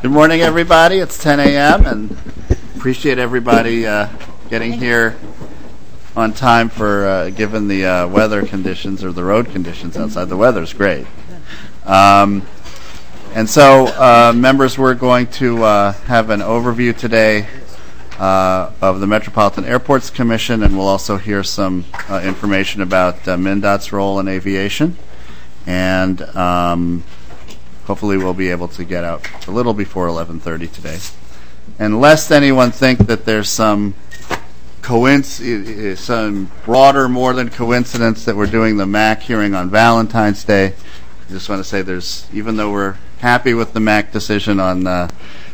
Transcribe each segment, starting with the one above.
Good morning, everybody. It's 10 a.m. and appreciate everybody getting here on time for given the weather conditions or the road conditions outside. The weather's great. And so, members, we're going to have an overview today of the Metropolitan Airports Commission, and we'll also hear some information about MnDOT's role in aviation. And hopefully we'll be able to get out a little before 11:30 today. And lest anyone think that there's some broader, more than coincidence that we're doing the MAC hearing on Valentine's Day, I just want to say even though we're happy with the MAC decision on the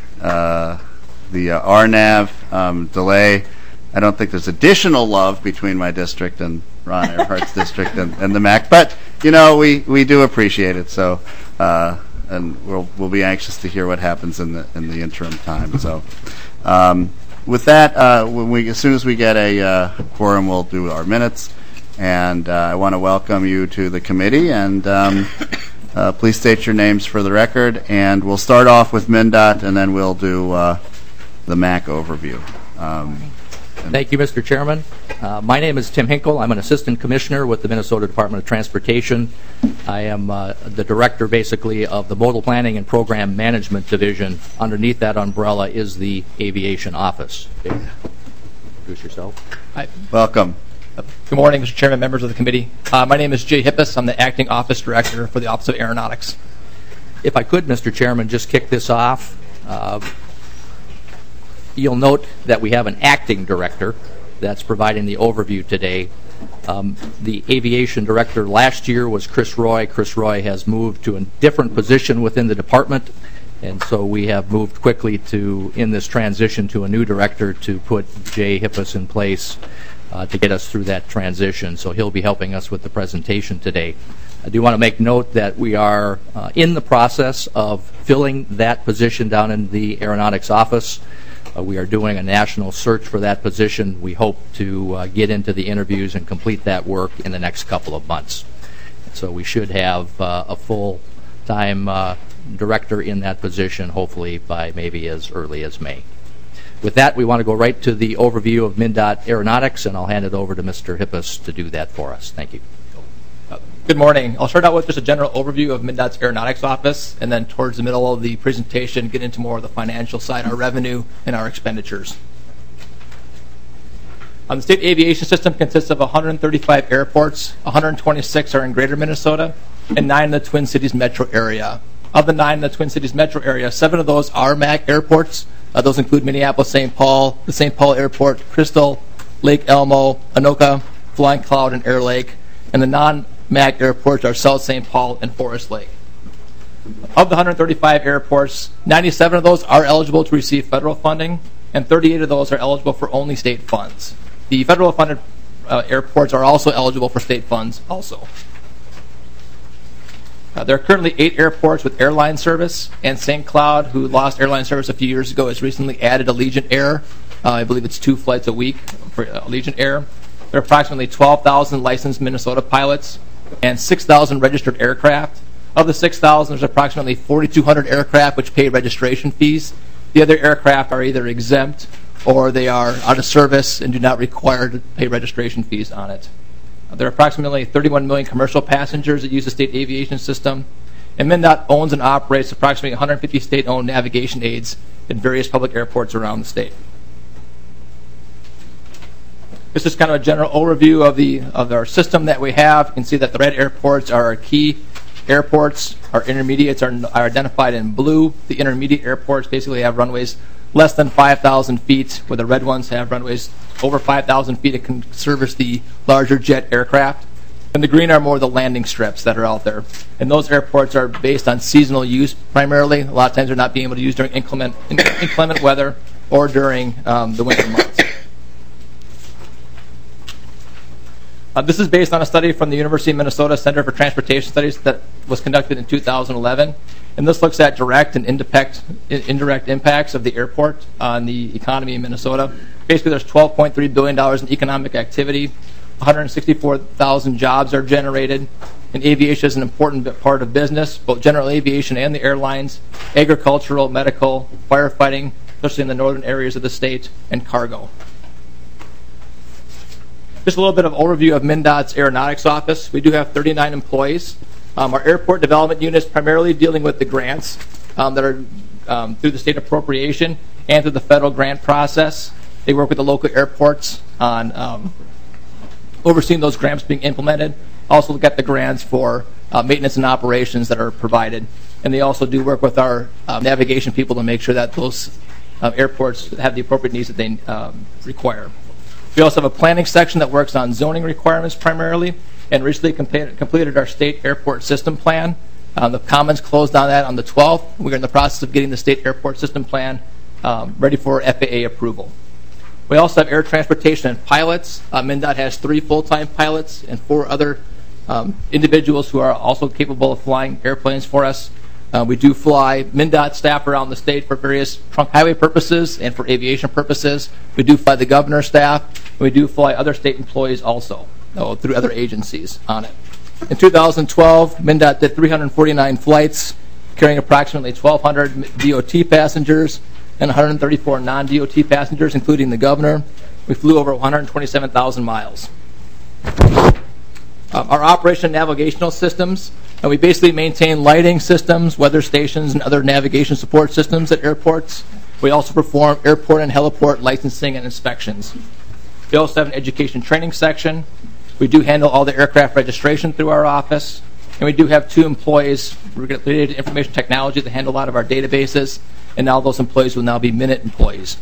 RNAV delay, I don't think there's additional love between my district and Ron Earhart's district and the MAC, but we do appreciate it. So, and we'll be anxious to hear what happens in the interim time. So, with that, as soon as we get a quorum, we'll do our minutes. And I want to welcome you to the committee. And please state your names for the record. And we'll start off with MnDOT, and then we'll do the MAC overview. Thank you, Mr. Chairman. My name is Tim Hinkle. I'm an assistant commissioner with the Minnesota Department of Transportation. I am the director, basically, of the Modal Planning and Program Management Division. Underneath that umbrella is the Aviation Office. Okay. Introduce yourself. Hi. Welcome. Good morning, Mr. Chairman, members of the committee. My name is Jay Hippis. I'm the acting office director for the Office of Aeronautics. If I could, Mr. Chairman, just kick this off. You'll note that we have an acting director that's providing the overview today. The aviation director last year was Chris Roy. Chris Roy has moved to a different position within the department, and so we have moved quickly in this transition to a new director to put Jay Hippis in place to get us through that transition. So he'll be helping us with the presentation today. I do want to make note that we are in the process of filling that position down in the aeronautics office. We are doing a national search for that position. We hope to get into the interviews and complete that work in the next couple of months. So we should have a full-time director in that position, hopefully by maybe as early as May. With that, we want to go right to the overview of MnDOT Aeronautics, and I'll hand it over to Mr. Hippis to do that for us. Thank you. Good morning. I'll start out with just a general overview of MnDOT's Aeronautics Office, and then towards the middle of the presentation, get into more of the financial side, our revenue, and our expenditures. The state aviation system consists of 135 airports. 126 are in greater Minnesota, and 9 in the Twin Cities metro area. Of the 9 in the Twin Cities metro area, 7 of those are MAC airports. Those include Minneapolis, St. Paul, the St. Paul Airport, Crystal, Lake Elmo, Anoka, Flying Cloud, and Air Lake. And the non-MAC airports are South St. Paul and Forest Lake. Of the 135 airports, 97 of those are eligible to receive federal funding, and 38 of those are eligible for only state funds. The federal funded airports are also eligible for state funds also. There are currently 8 airports with airline service, and St. Cloud, who lost airline service a few years ago, has recently added Allegiant Air. I believe it's 2 flights a week for Allegiant Air. There are approximately 12,000 licensed Minnesota pilots and 6,000 registered aircraft. Of the 6,000, there's approximately 4,200 aircraft which pay registration fees. The other aircraft are either exempt or they are out of service and do not require to pay registration fees on it. There are approximately 31 million commercial passengers that use the state aviation system, and MnDOT owns and operates approximately 150 state-owned navigation aids at various public airports around the state. This is kind of a general overview of our system that we have. You can see that the red airports are our key airports. Our intermediates are identified in blue. The intermediate airports basically have runways less than 5,000 feet, where the red ones have runways over 5,000 feet. It can service the larger jet aircraft. And the green are more the landing strips that are out there. And those airports are based on seasonal use primarily. A lot of times they're not being able to use during inclement weather or during the winter months. This is based on a study from the University of Minnesota Center for Transportation Studies that was conducted in 2011. And this looks at direct and indirect impacts of the airport on the economy in Minnesota. Basically, there's $12.3 billion in economic activity. 164,000 jobs are generated, and aviation is an important part of business, both general aviation and the airlines, agricultural, medical, firefighting, especially in the northern areas of the state, and cargo. Just a little bit of overview of MnDOT's aeronautics office. We do have 39 employees. Our airport development unit is primarily dealing with the grants that are through the state appropriation and through the federal grant process. They work with the local airports on overseeing those grants being implemented. Also look at the grants for maintenance and operations that are provided. And they also do work with our navigation people to make sure that those airports have the appropriate needs that they require. We also have a planning section that works on zoning requirements primarily, and recently completed our state airport system plan. The comments closed on that on the 12th. We're in the process of getting the state airport system plan ready for FAA approval. We also have air transportation and pilots. MnDOT has 3 full-time pilots and 4 other individuals who are also capable of flying airplanes for us. We do fly MnDOT staff around the state for various trunk highway purposes and for aviation purposes. We do fly the governor's staff. And we do fly other state employees also through other agencies on it. In 2012, MnDOT did 349 flights, carrying approximately 1,200 DOT passengers and 134 non-DOT passengers, including the governor. We flew over 127,000 miles. Our operation and navigational systems, and we basically maintain lighting systems, weather stations, and other navigation support systems at airports. We also perform airport and heliport licensing and inspections. We also have an education training section. We do handle all the aircraft registration through our office. And we do have 2 employees related to information technology that handle a lot of our databases. And now those employees will now be Minute employees.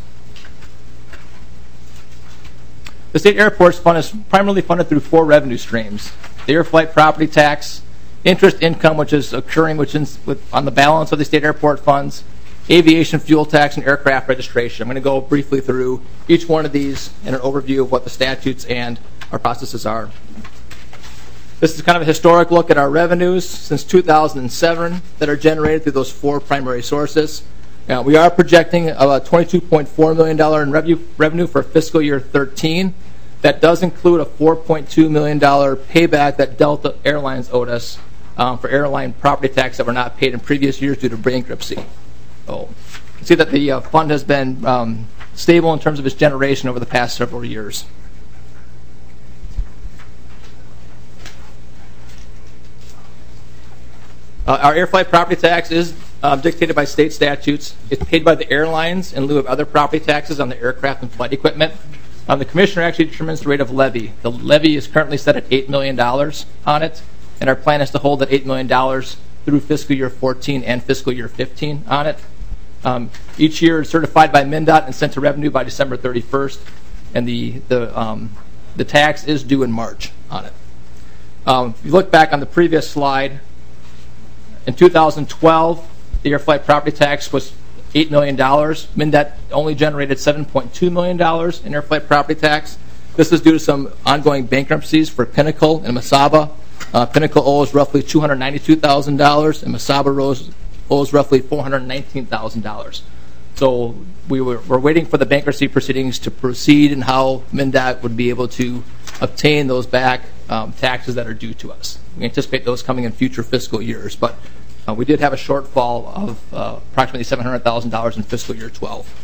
The state airports fund is primarily funded through 4 revenue streams: the air flight property tax, interest income, which is occurring on the balance of the state airport funds, aviation fuel tax, and aircraft registration. I'm going to go briefly through each one of these in an overview of what the statutes and our processes are. This is kind of a historic look at our revenues since 2007 that are generated through those 4 primary sources. We are projecting about $22.4 million in revenue for fiscal year 13. That does include a $4.2 million payback that Delta Airlines owed us for airline property tax that were not paid in previous years due to bankruptcy. So you can see that the fund has been stable in terms of its generation over the past several years. Our air flight property tax is dictated by state statutes. It's paid by the airlines in lieu of other property taxes on the aircraft and flight equipment. The commissioner actually determines the rate of levy. The levy is currently set at $8 million on it, and our plan is to hold that $8 million through fiscal year 14 and fiscal year 15 on it. Each year it's certified by MnDOT and sent to revenue by December 31st, and the tax is due in March on it. If you look back on the previous slide, in 2012, the air flight property tax was $8 million. MnDOT only generated $7.2 million in air flight property tax. This is due to some ongoing bankruptcies for Pinnacle and Mesaba. Pinnacle owes roughly $292,000, and Mesaba owes roughly $419,000. So we're waiting for the bankruptcy proceedings to proceed and how MnDOT would be able to obtain those back taxes that are due to us. We anticipate those coming in future fiscal years, but we did have a shortfall of approximately $700,000 in fiscal year 12.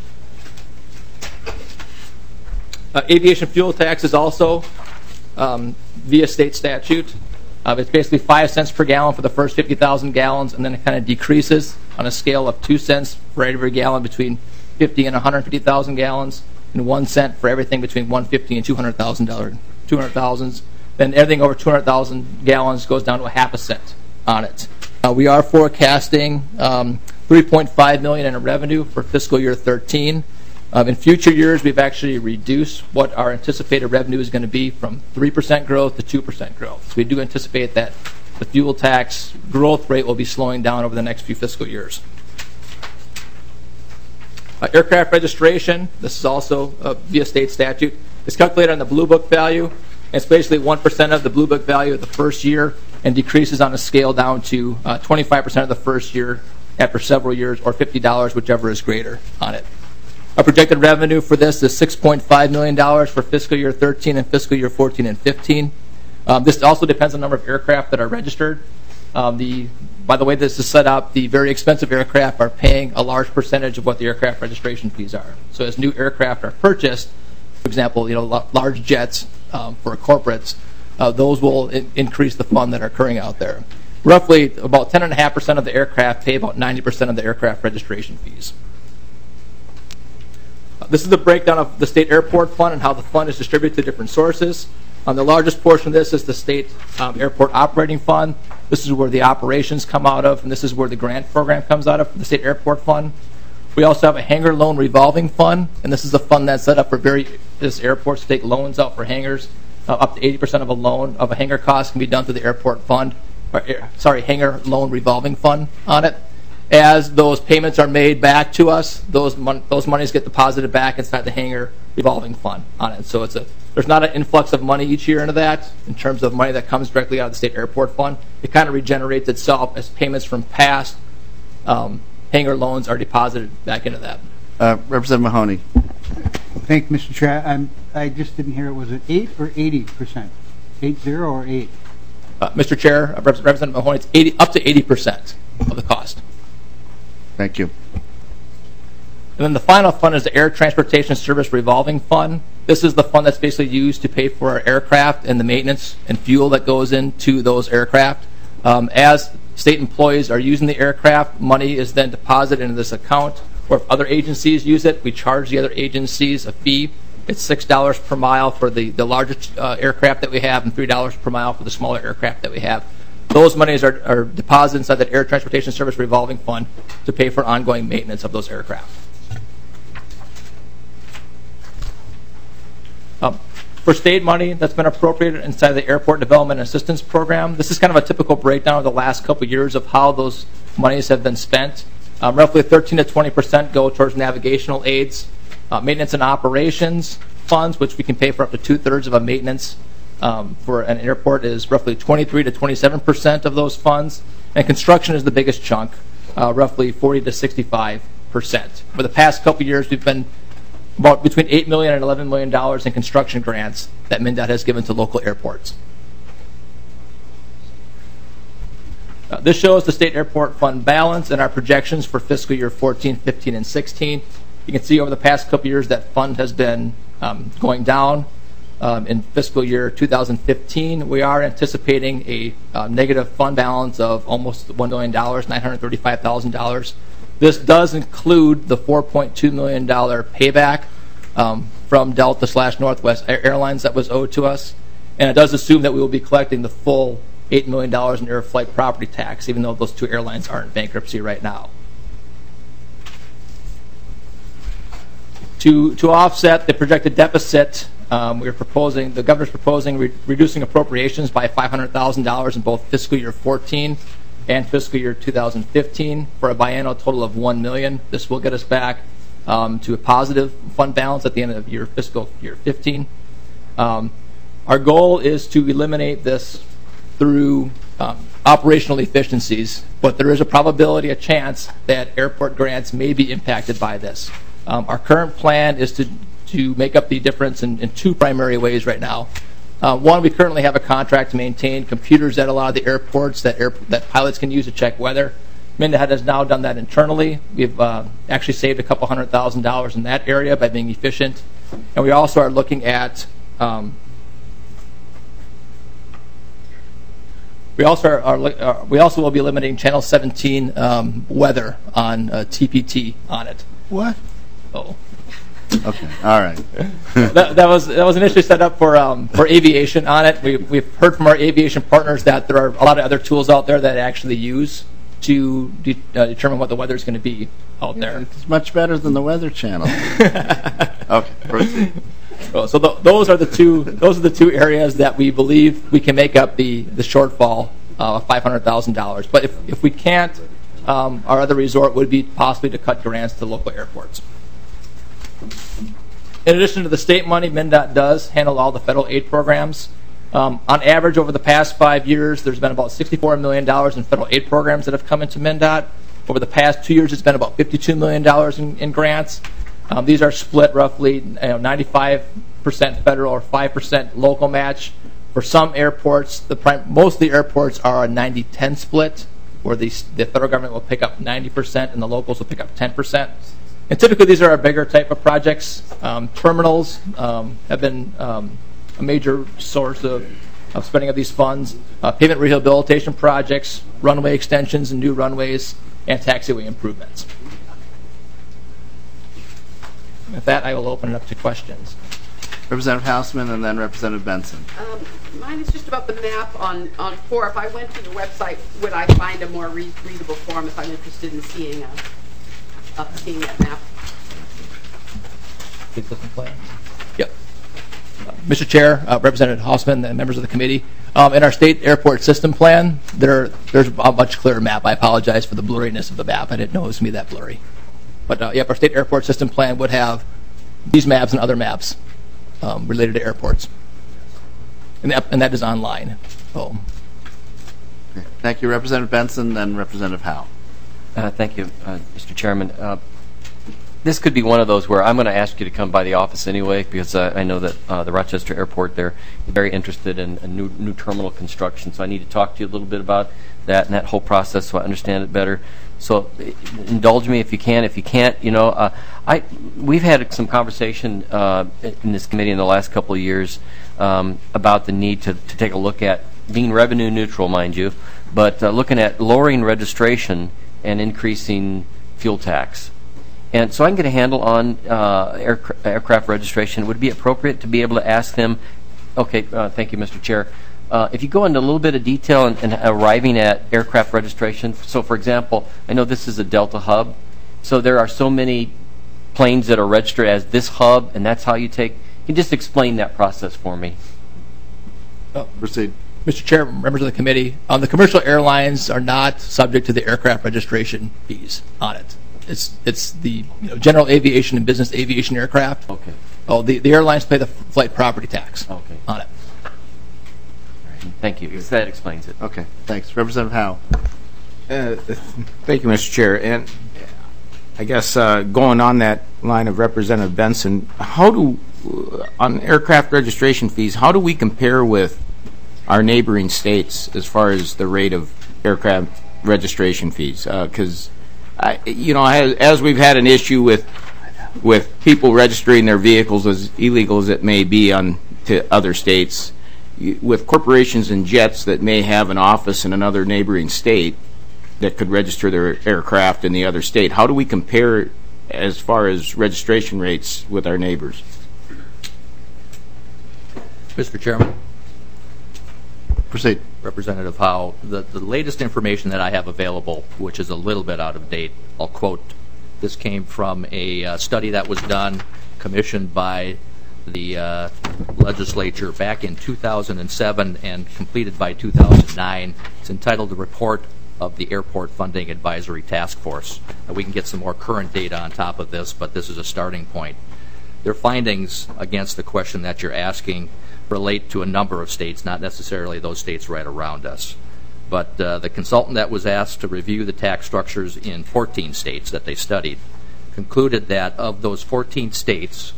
Aviation fuel tax is also via state statute. It's basically 5 cents per gallon for the first 50,000 gallons, and then it kind of decreases on a scale of 2 cents for every gallon between 50 and 150,000 gallons, and 1 cent for everything between 150 and 200,000. Then everything over 200,000 gallons goes down to a half a cent on it. We are forecasting $3.5 million in revenue for fiscal year 13. In future years, we've actually reduced what our anticipated revenue is going to be from 3% growth to 2% growth. So we do anticipate that the fuel tax growth rate will be slowing down over the next few fiscal years. Aircraft registration, this is also via state statute. It's calculated on the Blue Book value. It's basically 1% of the Blue Book value of the first year and decreases on a scale down to 25% of the first year after several years, or $50, whichever is greater on it. Our projected revenue for this is $6.5 million for fiscal year 13 and fiscal year 14 and 15. This also depends on the number of aircraft that are registered. By the way this is set up, the very expensive aircraft are paying a large percentage of what the aircraft registration fees are. So as new aircraft are purchased, for example, large jets for corporates, those will increase the fund that are occurring out there. Roughly about 10.5% of the aircraft pay about 90% of the aircraft registration fees. This is the breakdown of the state airport fund and how the fund is distributed to different sources. The largest portion of this is the state airport operating fund. This is where the operations come out of, and this is where the grant program comes out of, the state airport fund. We also have a hangar loan revolving fund, and this is the fund that's set up for various airports to take loans out for hangars. Up to 80% of a loan of a hangar cost can be done through the airport fund, hangar loan revolving fund on it. As those payments are made back to us, those monies get deposited back inside the hangar revolving fund on it. So there's not an influx of money each year into that in terms of money that comes directly out of the state airport fund. It kind of regenerates itself as payments from past hangar loans are deposited back into that. Representative Mahoney. Thank you, Mr. Chair. I just didn't hear it. Was it 8 or 80%? 80 or 8? Mr. Chair, Representative Mahoney, it's up to 80% of the cost. Thank you. And then the final fund is the Air Transportation Service Revolving Fund. This is the fund that's basically used to pay for our aircraft and the maintenance and fuel that goes into those aircraft. As state employees are using the aircraft, money is then deposited into this account. Or if other agencies use it, we charge the other agencies a fee. It's $6 per mile for the largest aircraft that we have and $3 per mile for the smaller aircraft that we have. Those monies are deposited inside that Air Transportation Service Revolving Fund to pay for ongoing maintenance of those aircraft. For state money that's been appropriated inside the Airport Development Assistance Program, this is kind of a typical breakdown of the last couple of years of how those monies have been spent. Roughly 13 to 20% go towards navigational aids, maintenance and operations funds, which we can pay for up to 2/3 of a maintenance for an airport is roughly 23 to 27% of those funds. And construction is the biggest chunk, roughly 40 to 65%. For the past couple of years, we've been about between $8 million and $11 million in construction grants that MnDOT has given to local airports. This shows the state airport fund balance and our projections for fiscal year 14, 15, and 16. You can see over the past couple of years that fund has been going down. In fiscal year 2015, we are anticipating a negative fund balance of almost $1 million, $935,000. This does include the $4.2 million payback from Delta/Northwest Airlines that was owed to us. And it does assume that we will be collecting the full $8 million in air flight property tax, even though those two airlines are in bankruptcy right now. To offset the projected deficit, the governor's proposing reducing appropriations by $500,000 in both fiscal year 14 and fiscal year 2015 for a biennial total of $1 million. This will get us back to a positive fund balance at the end of fiscal year 15. Our goal is to eliminate this through operational efficiencies, but there is a probability, a chance that airport grants may be impacted by this. Our current plan is to make up the difference in two primary ways right now. One, we currently have a contract to maintain computers at a lot of the airports that pilots can use to check weather. MnDOT has now done that internally. We've actually saved a couple $100,000 in that area by being efficient. And we also are looking at we also will be eliminating Channel 17 weather on TPT on it. What? Oh. Okay. All right. that was initially set up for aviation on it. We've heard from our aviation partners that there are a lot of other tools out there that actually use to determine what the weather is going to be out there. It's much better than the Weather Channel. Okay. Proceed. So those are the two areas that we believe we can make up the shortfall of $500,000. But if we can't, our other resort would be possibly to cut grants to local airports. In addition to the state money, MnDOT does handle all the federal aid programs. On average, over the past 5 years, there's been about $64 million in federal aid programs that have come into MnDOT. Over the past 2 years, it's been about $52 million in grants. These are split roughly 95% federal or 5% local match. For some airports, most of the airports are a 90-10 split, where the federal government will pick up 90% and the locals will pick up 10%. And typically these are our bigger type of projects. Terminals have been a major source of spending of these funds. Pavement rehabilitation projects, runway extensions and new runways, and taxiway improvements. With that, I will open it up to questions. Representative Hausman and then Representative Benson. Mine is just about the map on 4. If I went to the website, would I find a more readable form if I'm interested in seeing that map? Yep. Mr. Chair, Representative Hausman, and members of the committee, in our state airport system plan, there's a much clearer map. I apologize for the blurriness of the map. I didn't know it was going to be that blurry. But yep, our state airport system plan would have these maps and other maps related to airports. And that is online. So. Okay. Thank you, Representative Benson, then Representative Howe. Thank you, Mr. Chairman. This could be one of those where I'm going to ask you to come by the office anyway, because I know that the Rochester Airport, they're very interested in a new terminal construction, so I need to talk to you a little bit about that and that whole process so I understand it better. So indulge me if you can. If you can't, we've had some conversation in this committee in the last couple of years about the need to take a look at being revenue neutral, mind you, but looking at lowering registration and increasing fuel tax. And so I can get a handle on aircraft registration. Would it be appropriate to be able to ask them, okay, thank you, Mr. Chair, if you go into a little bit of detail in arriving at aircraft registration, so for example, I know this is a Delta hub, so there are so many planes that are registered as this hub, and that's how you take, can you just explain that process for me? Proceed. Mr. Chair, members of the committee, the commercial airlines are not subject to the aircraft registration fees on it. It's the general aviation and business aviation aircraft. Okay. Oh, the airlines pay the flight property tax on it. Thank you. That explains it. Okay, thanks. Representative Howe. Thank you, Mr. Chair. And I guess going on that line of Representative Benson, on aircraft registration fees, how do we compare with our neighboring states as far as the rate of aircraft registration fees? Because as we've had an issue with people registering their vehicles as illegal as it may be to other states, with corporations and jets that may have an office in another neighboring state that could register their aircraft in the other state, how do we compare as far as registration rates with our neighbors? Mr. Chairman. Proceed. Representative Howe, the latest information that I have available, which is a little bit out of date, I'll quote. This came from a study that was done, commissioned by the legislature back in 2007 and completed by 2009. It's entitled The Report of the Airport Funding Advisory Task Force. We can get some more current data on top of this, but this is a starting point. Their findings against the question that you're asking relate to a number of states, not necessarily those states right around us. But the consultant that was asked to review the tax structures in 14 states that they studied concluded that of those 14 states,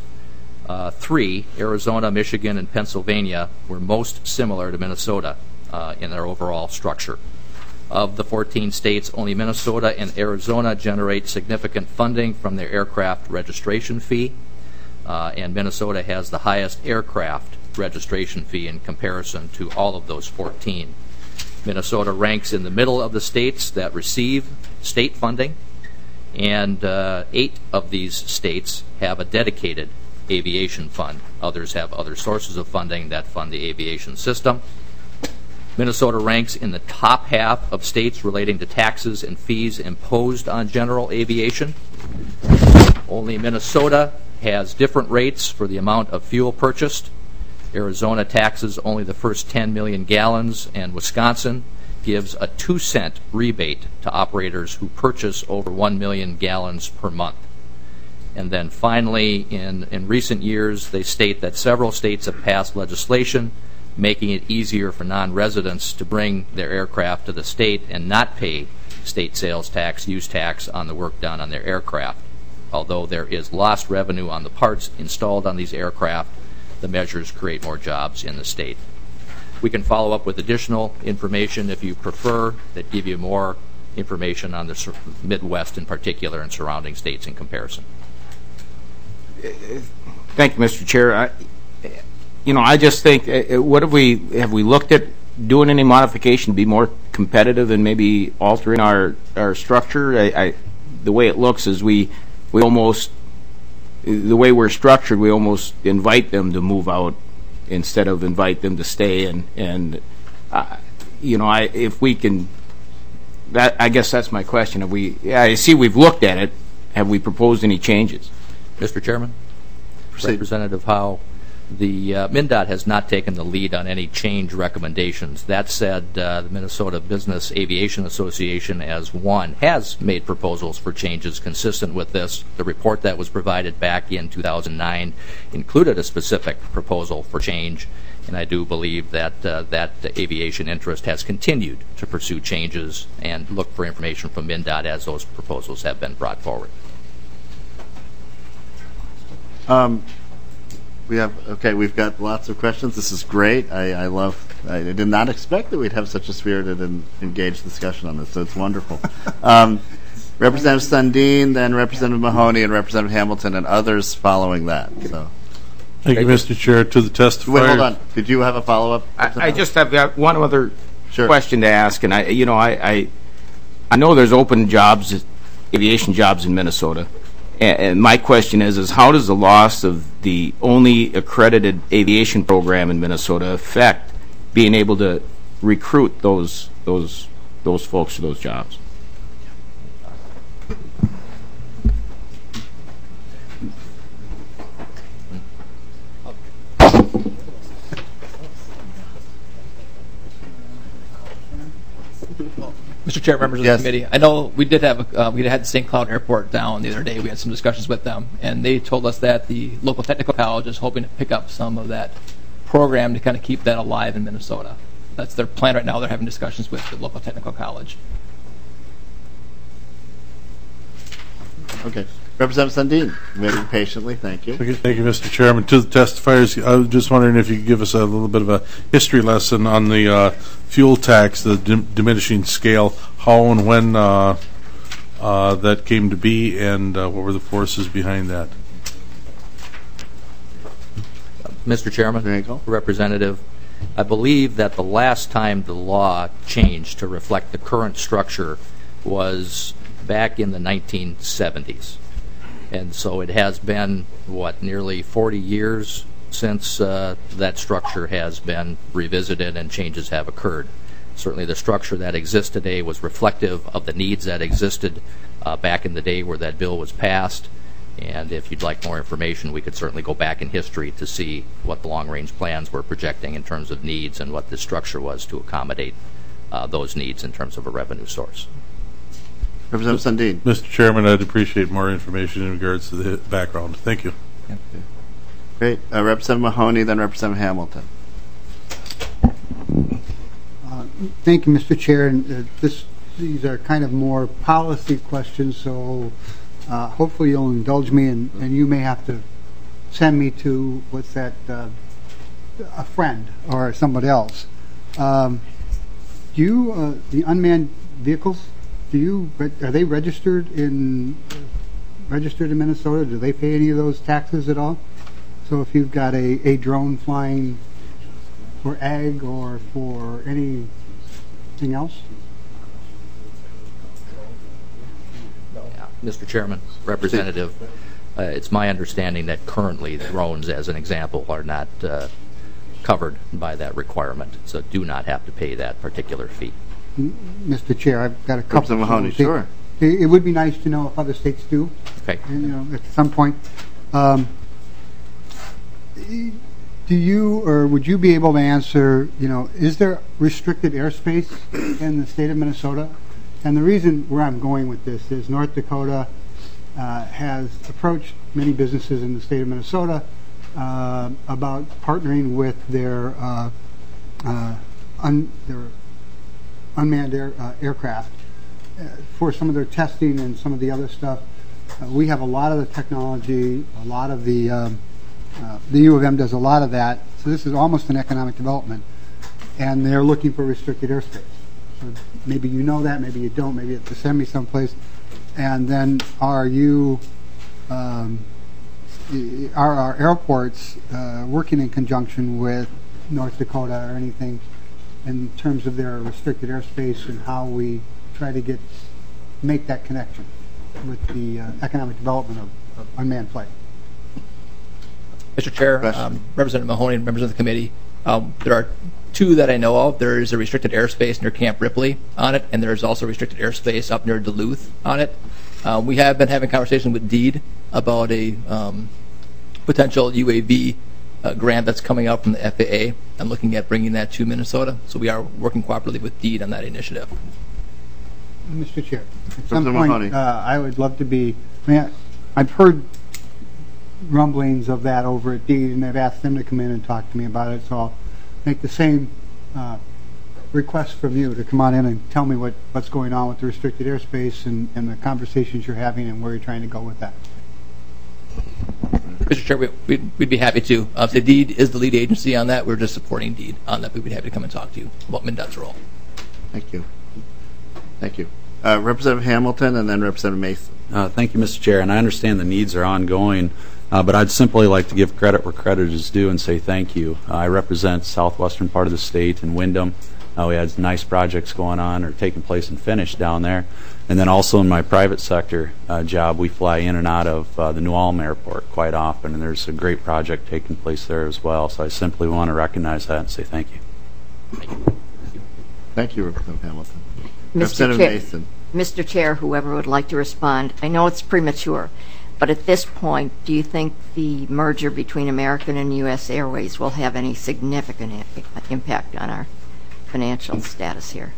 3, Arizona, Michigan, and Pennsylvania, were most similar to Minnesota in their overall structure. Of the 14 states, only Minnesota and Arizona generate significant funding from their aircraft registration fee, and Minnesota has the highest aircraft registration fee in comparison to all of those 14. Minnesota ranks in the middle of the states that receive state funding, and 8 of these states have a dedicated aviation fund. Others have other sources of funding that fund the aviation system. Minnesota ranks in the top half of states relating to taxes and fees imposed on general aviation. Only Minnesota has different rates for the amount of fuel purchased. Arizona taxes only the first 10 million gallons, and Wisconsin gives a 2-cent rebate to operators who purchase over 1 million gallons per month. And then finally, in recent years, they state that several states have passed legislation making it easier for non-residents to bring their aircraft to the state and not pay state sales tax, use tax on the work done on their aircraft. Although there is lost revenue on the parts installed on these aircraft, the measures create more jobs in the state. We can follow up with additional information if you prefer that give you more information on the Midwest in particular and surrounding states in comparison. Thank you, Mr. Chair. I just think, have we looked at doing any modification to be more competitive and maybe altering our structure? The way it looks is the way we're structured, we almost invite them to move out instead of invite them to stay. If we can, I guess that's my question. I see we've looked at it. Have we proposed any changes? Mr. Chairman, Proceed. Representative Howe, the MnDOT has not taken the lead on any change recommendations. That said, the Minnesota Business Aviation Association, as one, has made proposals for changes consistent with this. The report that was provided back in 2009 included a specific proposal for change, and I do believe that that aviation interest has continued to pursue changes and look for information from MnDOT as those proposals have been brought forward. We've got lots of questions. This is great. I did not expect that we'd have such a spirited and engaged discussion on this, so it's wonderful. Representative Sundin, then Representative Mahoney, and Representative Hamilton, and others following that. So, Thank you, Mr. Chair. To the testifiers. Wait, hold on. Did you have a follow-up? I just have got one other Sure. question to ask, and I know there's open jobs, aviation jobs in Minnesota. And my question is how does the loss of the only accredited aviation program in Minnesota affect being able to recruit those folks to those jobs? Mr. Chair, members of Yes. the committee, I know we had the St. Cloud Airport down the other day. We had some discussions with them, and they told us that the local technical college is hoping to pick up some of that program to kind of keep that alive in Minnesota. That's their plan right now. They're having discussions with the local technical college. Okay. Representative Sundin, waiting patiently. Thank you. Okay, thank you, Mr. Chairman. To the testifiers, I was just wondering if you could give us a little bit of a history lesson on the fuel tax, the diminishing scale, how and when that came to be, and what were the forces behind that? Mr. Chairman, There you go. Representative, I believe that the last time the law changed to reflect the current structure was back in the 1970s. And so it has been, nearly 40 years since that structure has been revisited and changes have occurred. Certainly the structure that exists today was reflective of the needs that existed back in the day where that bill was passed. And if you'd like more information, we could certainly go back in history to see what the long-range plans were projecting in terms of needs and what the structure was to accommodate those needs in terms of a revenue source. Representative Sundin. Mr. Chairman, I'd appreciate more information in regards to the background. Thank you. Great. Representative Mahoney, then Representative Hamilton. Thank you, Mr. Chair. And these are kind of more policy questions, so hopefully you'll indulge me, and you may have to send me to a friend or somebody else. The unmanned vehicles, are they registered in Minnesota? Do they pay any of those taxes at all? So if you've got a drone flying for ag or for anything else? Mr. Chairman, Representative, it's my understanding that currently drones, as an example, are not covered by that requirement, so do not have to pay that particular fee. Mr. Chair, I've got a couple. Representative Mahoney, sure. It would be nice to know if other states do. Okay. At some point. Do you, or would you be able to answer, is there restricted airspace in the state of Minnesota? And the reason where I'm going with this is North Dakota has approached many businesses in the state of Minnesota about partnering with their unmanned aircraft for some of their testing and some of the other stuff. We have a lot of the technology, a lot of the U of M does a lot of that, so this is almost an economic development. and they're looking for restricted airspace. So maybe you know that, maybe you don't, maybe you have to send me someplace. And then are our airports working in conjunction with North Dakota or anything in terms of their restricted airspace and how we try to make that connection with the economic development of unmanned flight? Mr. Chair, Representative Mahoney, and members of the committee, there are two that I know of. There is a restricted airspace near Camp Ripley on it, and there is also restricted airspace up near Duluth on it. We have been having conversation with DEED about a potential UAV grant that's coming out from the FAA. I'm looking at bringing that to Minnesota, so we are working cooperatively with DEED on that initiative. Mr. Chair, at some Representative point, Mahoney. I would love to be. I've heard rumblings of that over at DEED, and I've asked them to come in and talk to me about it. So I'll make the same request from you to come on in and tell me what's going on with the restricted airspace and the conversations you're having and where you're trying to go with that. Mr. Chair, we'd be happy to. So DEED is the lead agency on that. We're just supporting DEED on that. We'd be happy to come and talk to you about MnDOT's role. Thank you. Thank you. Representative Hamilton and then Representative Mason. Thank you, Mr. Chair. And I understand the needs are ongoing, but I'd simply like to give credit where credit is due and say thank you. I represent southwestern part of the state in Windham. We had nice projects going on or taking place and finished down there. And then also in my private sector job, we fly in and out of the New Ulm Airport quite often, and there's a great project taking place there as well. So I simply want to recognize that and say thank you. Thank you, Representative Hamilton. Mr. Mason. Mr. Chair, whoever would like to respond, I know it's premature, but at this point, do you think the merger between American and U.S. Airways will have any significant impact on our financial status here?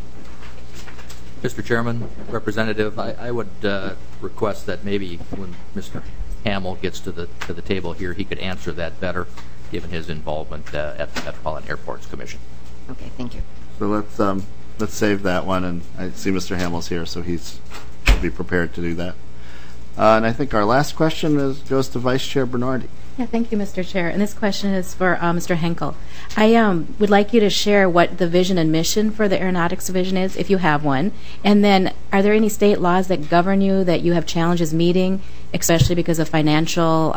Mr. Chairman, Representative, I would request that maybe when Mr. Hamill gets to the table here, he could answer that better, given his involvement at the Metropolitan Airports Commission. Okay, thank you. So let's save that one, and I see Mr. Hamill's here, so he'll be prepared to do that. And I think our last question goes to Vice Chair Bernardi. Yeah, thank you, Mr. Chair. And this question is for Mr. Henkel. I would like you to share what the vision and mission for the Aeronautics Division is, if you have one. And then, are there any state laws that govern you that you have challenges meeting, especially because of financial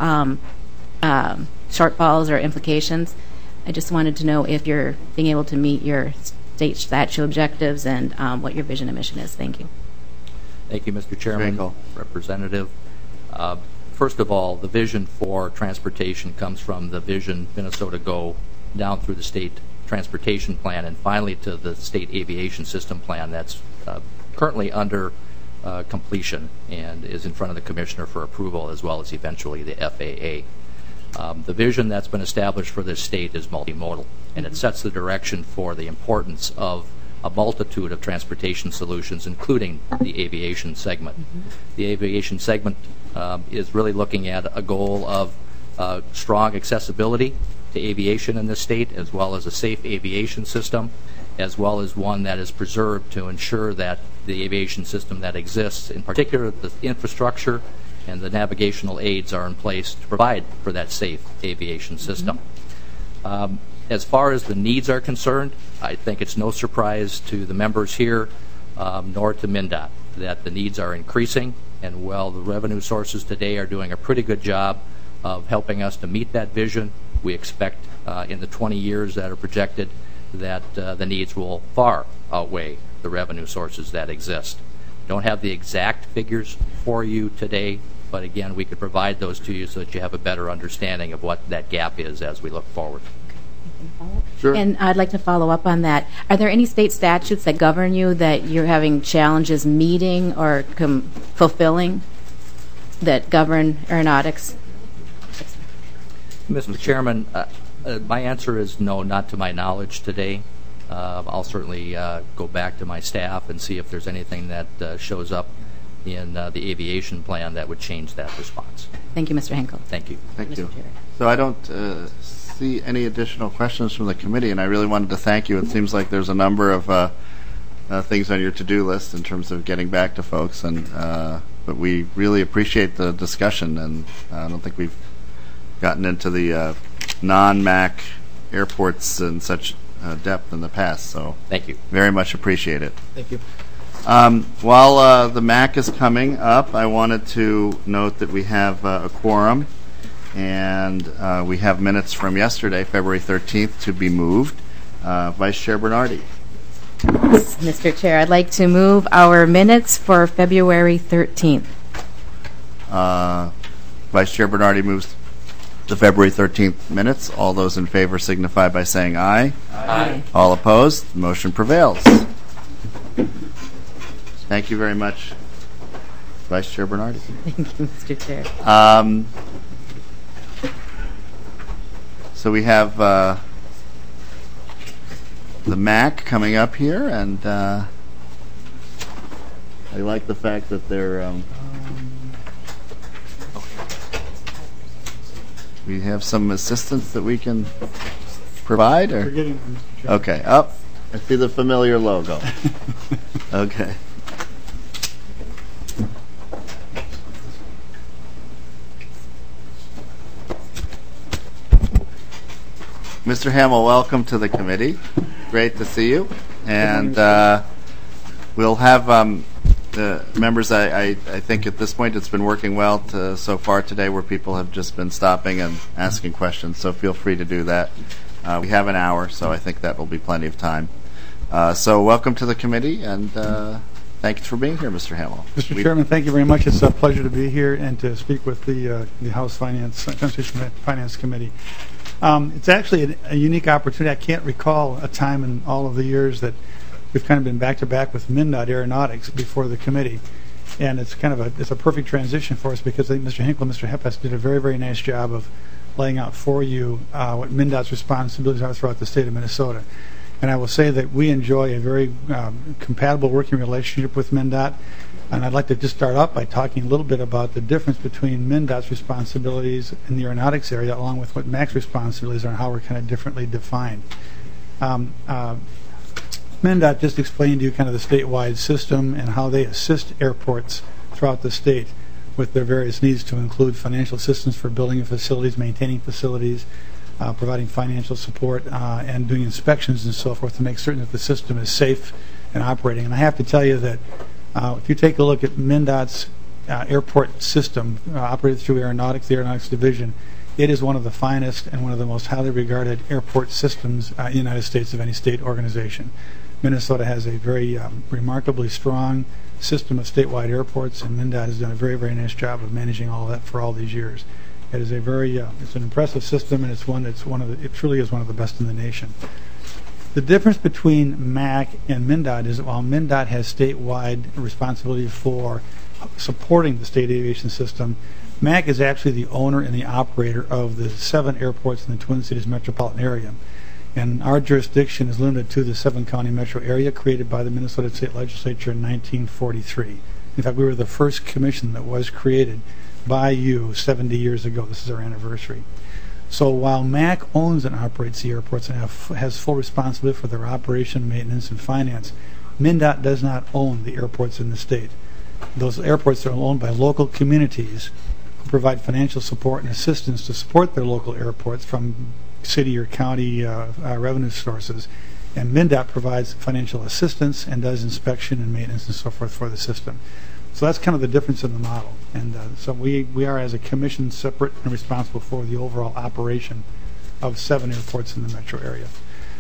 shortfalls or implications? I just wanted to know if you're being able to meet your state statute objectives and what your vision and mission is. Thank you. Thank you, Mr. Chairman, Representative. First of all, the vision for transportation comes from the Vision Minnesota Go down through the state transportation plan and finally to the state aviation system plan that's currently under completion and is in front of the Commissioner for approval, as well as eventually the FAA. The vision that's been established for this state is multimodal, and it sets the direction for the importance of a multitude of transportation solutions, including the aviation segment. The aviation segment is really looking at a goal of strong accessibility to aviation in this state, as well as a safe aviation system, as well as one that is preserved to ensure that the aviation system that exists, in particular the infrastructure and the navigational aids, are in place to provide for that safe aviation system. As far as the needs are concerned, I think it's no surprise to the members here, nor to MnDOT, that the needs are increasing, and while the revenue sources today are doing a pretty good job of helping us to meet that vision, we expect in the 20 years that are projected that the needs will far outweigh the revenue sources that exist. Don't have the exact figures for you today, but again, we could provide those to you so that you have a better understanding of what that gap is as we look forward. Sure. And I'd like to follow up on that. Are there any state statutes that govern you that you're having challenges meeting or fulfilling that govern aeronautics? Mr. Chairman, my answer is no, not to my knowledge today. I'll certainly go back to my staff and see if there's anything that shows up in the aviation plan that would change that response. Thank you, Mr. Henkel. Thank you. Thank you. So I don't see any additional questions from the committee, and I really wanted to thank you. It seems like there's a number of things on your to-do list in terms of getting back to folks, and but we really appreciate the discussion, and I don't think we've gotten into the non-MAC airports and such depth in the past. So Thank you. very much appreciate it. Thank you. While the MAC is coming up, I wanted to note that we have a quorum, and we have minutes from yesterday, February 13th, to be moved. Vice Chair Bernardi. Mr. Chair, I'd like to move our minutes for February 13th. Vice Chair Bernardi moves the February 13th minutes. All those in favor signify by saying aye. Aye. All opposed? The motion prevails. Thank you very much, Vice Chair Bernardi. Thank you, Mr. Chair. So we have the MAC coming up here, and I like the fact that they're we have some assistance that we can provide, or okay. Up, I see the familiar logo. Okay. Mr. Hamill, welcome to the committee. Great to see you. And we'll have the members, I think at this point it's been working well so far today, where people have just been stopping and asking questions, so feel free to do that. We have an hour, so I think that will be plenty of time. So welcome to the committee, and thank you for being here, Mr. Hamill. Mr. Chairman, thank you very much. It's a pleasure to be here and to speak with the House Constitutional Finance Committee. It's actually a unique opportunity. I can't recall a time in all of the years that we've kind of been back-to-back with MnDOT Aeronautics before the committee. And it's kind of it's a perfect transition for us, because I think Mr. Hinkle and Mr. Hepes did a very, very nice job of laying out for you what MnDOT's responsibilities are throughout the state of Minnesota. And I will say that we enjoy a very compatible working relationship with MnDOT. And I'd like to just start off by talking a little bit about the difference between MnDOT's responsibilities in the aeronautics area, along with what MAC's responsibilities are and how we're kind of differently defined. MnDOT just explained to you kind of the statewide system and how they assist airports throughout the state with their various needs, to include financial assistance for building facilities, maintaining facilities, providing financial support, and doing inspections and so forth to make certain that the system is safe and operating. And I have to tell you that if you take a look at MnDOT's airport system operated through aeronautics, the aeronautics division, it is one of the finest and one of the most highly regarded airport systems in the United States of any state organization. Minnesota has a very remarkably strong system of statewide airports, and MnDOT has done a very, very nice job of managing all of that for all these years. It is a very, it's an impressive system, and it's one that's it truly is one of the best in the nation. The difference between MAC and MnDOT is that while MnDOT has statewide responsibility for supporting the state aviation system, MAC is actually the owner and the operator of the 7 airports in the Twin Cities metropolitan area. And our jurisdiction is limited to the 7-county metro area created by the Minnesota State Legislature in 1943. In fact, we were the first commission that was created by you 70 years ago. This is our anniversary. So while MAC owns and operates the airports and has full responsibility for their operation, maintenance, and finance, MnDOT does not own the airports in the state. Those airports are owned by local communities who provide financial support and assistance to support their local airports from city or county revenue sources. And MnDOT provides financial assistance and does inspection and maintenance and so forth for the system. So that's kind of the difference in the model. And so we are, as a commission, separate and responsible for the overall operation of 7 airports in the metro area.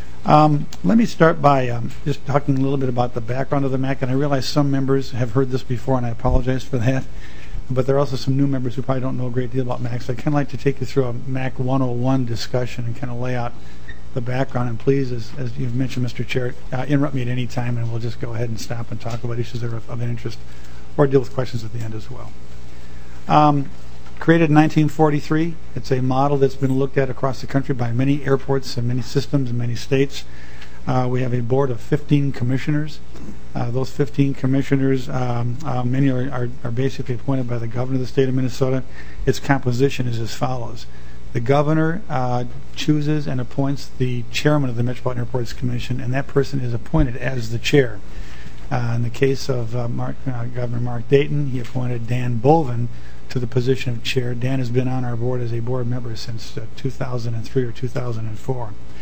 Let me start by just talking a little bit about the background of the MAC. And I realize some members have heard this before, and I apologize for that. But there are also some new members who probably don't know a great deal about MAC. So I'd kind of like to take you through a MAC 101 discussion and kind of lay out the background. And please, as you've mentioned, Mr. Chair, interrupt me at any time, and we'll just go ahead and stop and talk about issues that are of interest, or deal with questions at the end as well. Created in 1943, it's a model that's been looked at across the country by many airports and many systems in many states. We have a board of 15 commissioners. Those 15 commissioners, many are basically appointed by the governor of the state of Minnesota. Its composition is as follows. The governor chooses and appoints the chairman of the Metropolitan Airports Commission, and that person is appointed as the chair. In the case of Governor Mark Dayton, he appointed Dan Bovin to the position of chair. Dan has been on our board as a board member since 2003 or 2004.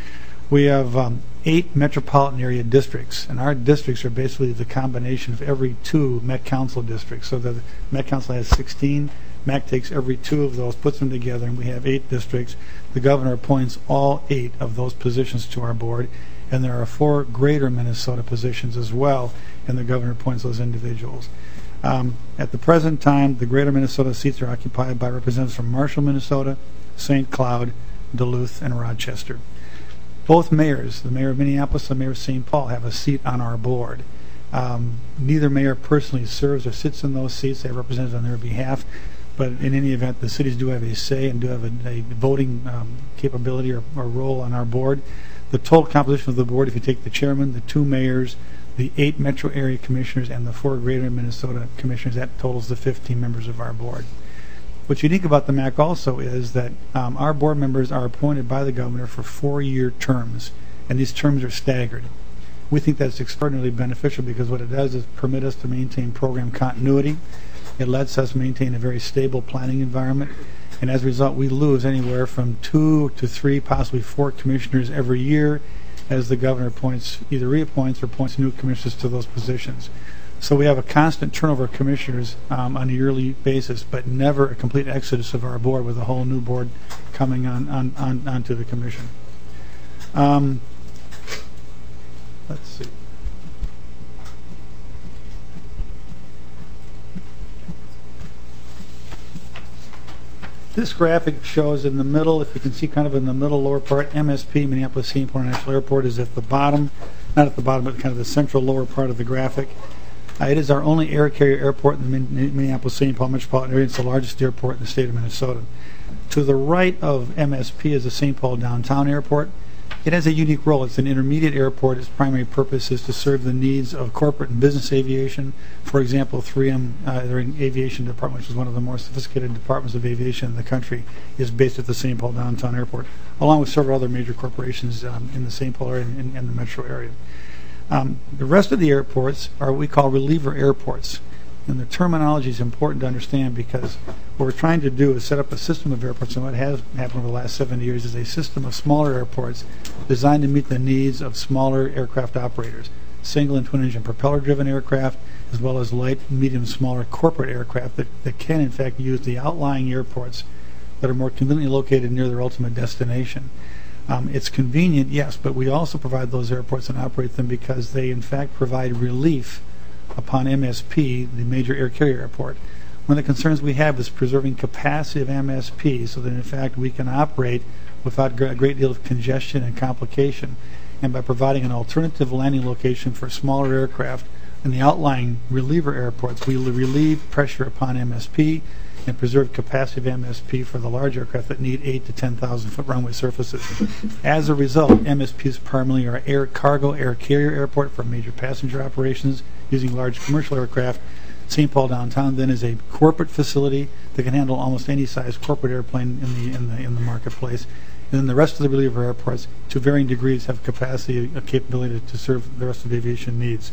We have 8 metropolitan area districts, and our districts are basically the combination of every 2 Met Council districts. So the Met Council has 16. MAC takes every 2 of those, puts them together, and we have 8 districts. The governor appoints all 8 of those positions to our board, and there are 4 greater Minnesota positions as well, and the governor appoints those individuals. At the present time, the greater Minnesota seats are occupied by representatives from Marshall, Minnesota, St. Cloud, Duluth, and Rochester. Both mayors, the mayor of Minneapolis and the mayor of St. Paul, have a seat on our board. Neither mayor personally serves or sits in those seats. They have representatives on their behalf. But in any event, the cities do have a say and do have a voting capability or role on our board. The total composition of the board, if you take the chairman, the 2 mayors, the 8 metro area commissioners, and the 4 greater Minnesota commissioners, that totals the 15 members of our board. What's unique about the MAC also is that our board members are appointed by the governor for 4-year terms, and these terms are staggered. We think that's extraordinarily beneficial because what it does is permit us to maintain program continuity. It lets us maintain a very stable planning environment, and as a result, we lose anywhere from 2 to 3, possibly 4 commissioners every year as the governor appoints, either reappoints or appoints new commissioners to those positions. So we have a constant turnover of commissioners on a yearly basis, but never a complete exodus of our board with a whole new board coming onto the commission. Let's see. This graphic shows in the middle, if you can see kind of in the middle lower part, MSP, Minneapolis-St. Paul International Airport, is at the bottom, not at the bottom, but kind of the central lower part of the graphic. It is our only air carrier airport in the Minneapolis-St. Paul metropolitan area. It's the largest airport in the state of Minnesota. To the right of MSP is the St. Paul Downtown Airport. It has a unique role. It's an intermediate airport. Its primary purpose is to serve the needs of corporate and business aviation. For example, 3M, their aviation department, which is one of the more sophisticated departments of aviation in the country, is based at the St. Paul Downtown Airport, along with several other major corporations in the St. Paul area and the metro area. The rest of the airports are what we call reliever airports. And the terminology is important to understand because what we're trying to do is set up a system of airports, and what has happened over the last 70 years is a system of smaller airports designed to meet the needs of smaller aircraft operators, single and twin-engine propeller-driven aircraft, as well as light, medium, smaller corporate aircraft that can, in fact, use the outlying airports that are more conveniently located near their ultimate destination. It's convenient, yes, but we also provide those airports and operate them because they, in fact, provide relief upon MSP, the major air carrier airport. One of the concerns we have is preserving capacity of MSP so that, in fact, we can operate without a great deal of congestion and complication. And by providing an alternative landing location for smaller aircraft in the outlying reliever airports, we relieve pressure upon MSP and preserve capacity of MSP for the large aircraft that need 8 to 10,000 foot runway surfaces. As a result, MSP is primarily our air cargo air carrier airport for major passenger operations using large commercial aircraft. St. Paul Downtown then is a corporate facility that can handle almost any size corporate airplane in the marketplace. And then the rest of the reliever airports, to varying degrees, have capacity, a capability to serve the rest of the aviation needs.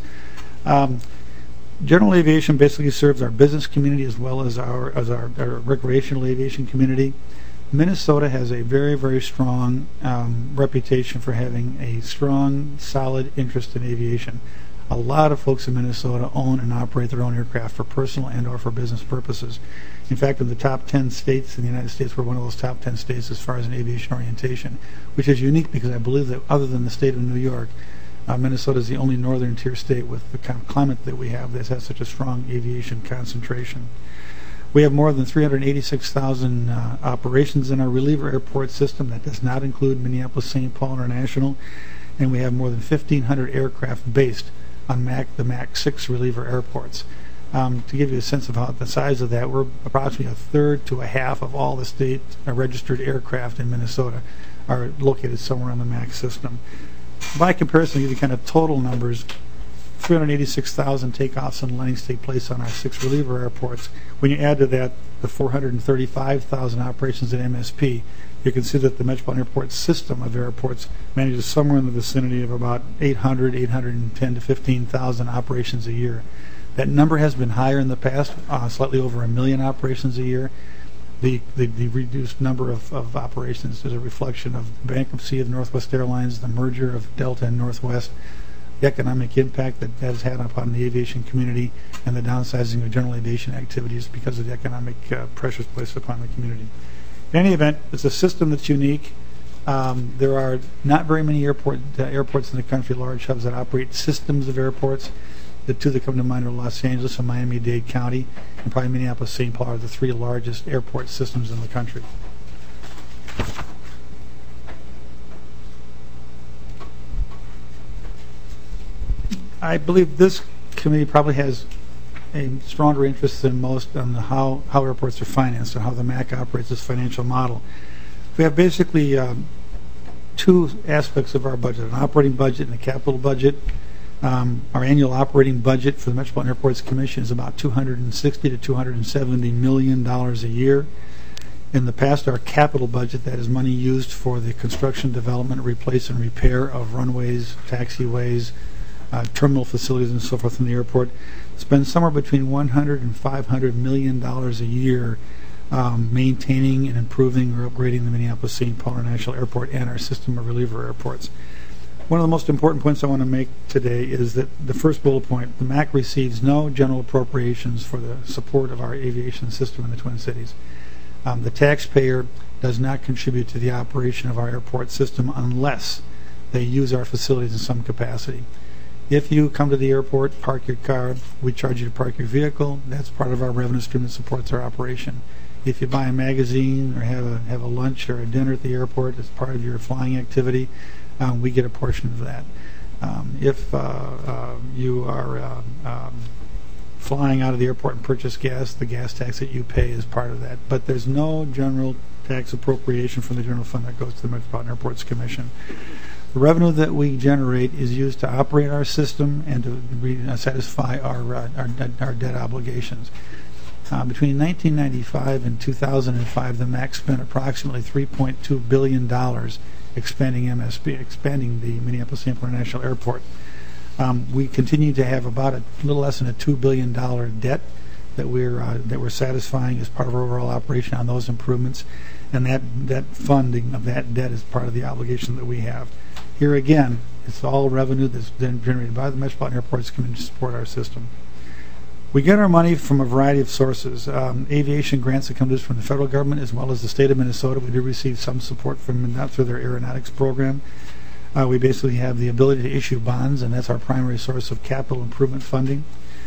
General aviation basically serves our business community as well as our recreational aviation community. Minnesota has a very, very strong reputation for having a strong, solid interest in aviation. A lot of folks in Minnesota own and operate their own aircraft for personal and or for business purposes. In fact, in the top 10 states in the United States, we're one of those top 10 states as far as an aviation orientation, which is unique because I believe that other than the state of New York, Minnesota is the only northern tier state with the kind of climate that we have that has such a strong aviation concentration. We have more than 386,000 operations in our reliever airport system. That does not include Minneapolis-St. Paul International. And we have more than 1,500 aircraft based on the MAC 6 reliever airports. To give you a sense of the size of that, we're approximately a third to a half of all the state registered aircraft in Minnesota are located somewhere on the MAC system. By comparison, to give you kind of total numbers, 386,000 takeoffs and landings take place on our 6 reliever airports. When you add to that the 435,000 operations at MSP, you can see that the Metropolitan Airport system of airports manages somewhere in the vicinity of about 810 to 15,000 operations a year. That number has been higher in the past, slightly over 1 million operations a year. The reduced number of operations is a reflection of the bankruptcy of Northwest Airlines, the merger of Delta and Northwest, the economic impact that has had upon the aviation community, and the downsizing of general aviation activities because of the economic pressures placed upon the community. In any event, it's a system that's unique. There are not very many airports in the country, large hubs, that operate systems of airports. The two that come to mind are Los Angeles and Miami-Dade County, and probably Minneapolis-St. Paul are the three largest airport systems in the country. I believe this committee probably has a stronger interest than most on how airports are financed and how the MAC operates its financial model. We have basically two aspects of our budget, an operating budget and a capital budget. Our annual operating budget for the Metropolitan Airports Commission is about $260 to $270 million a year. In the past, our capital budget, that is money used for the construction, development, replace, and repair of runways, taxiways, terminal facilities, and so forth in the airport, spends somewhere between $100 and $500 million a year maintaining and improving or upgrading the Minneapolis-St. Paul International Airport and our system of reliever airports. One of the most important points I want to make today is that the first bullet point, the MAC receives no general appropriations for the support of our aviation system in the Twin Cities. The taxpayer does not contribute to the operation of our airport system unless they use our facilities in some capacity. If you come to the airport, park your car, we charge you to park your vehicle. That's part of our revenue stream that supports our operation. If you buy a magazine or have a lunch or a dinner at the airport as part of your flying activity, we get a portion of that. If you are flying out of the airport and purchase gas, the gas tax that you pay is part of that. But there's no general tax appropriation from the general fund that goes to the Metropolitan Airports Commission. The revenue that we generate is used to operate our system and to satisfy our debt obligations. Between 1995 and 2005, the MAC spent approximately $3.2 billion expanding MSP, expanding the Minneapolis-St. Paul International Airport. We continue to have about a little less than a $2 billion debt that we're satisfying as part of our overall operation on those improvements, and that funding of that debt is part of the obligation that we have. Here again, it's all revenue that's then generated by the Metropolitan Airports Commission to support our system. We get our money from a variety of sources. Aviation grants that come to us from the federal government as well as the state of Minnesota. We do receive some support from that through their aeronautics program. We basically have the ability to issue bonds, and that's our primary source of capital improvement funding.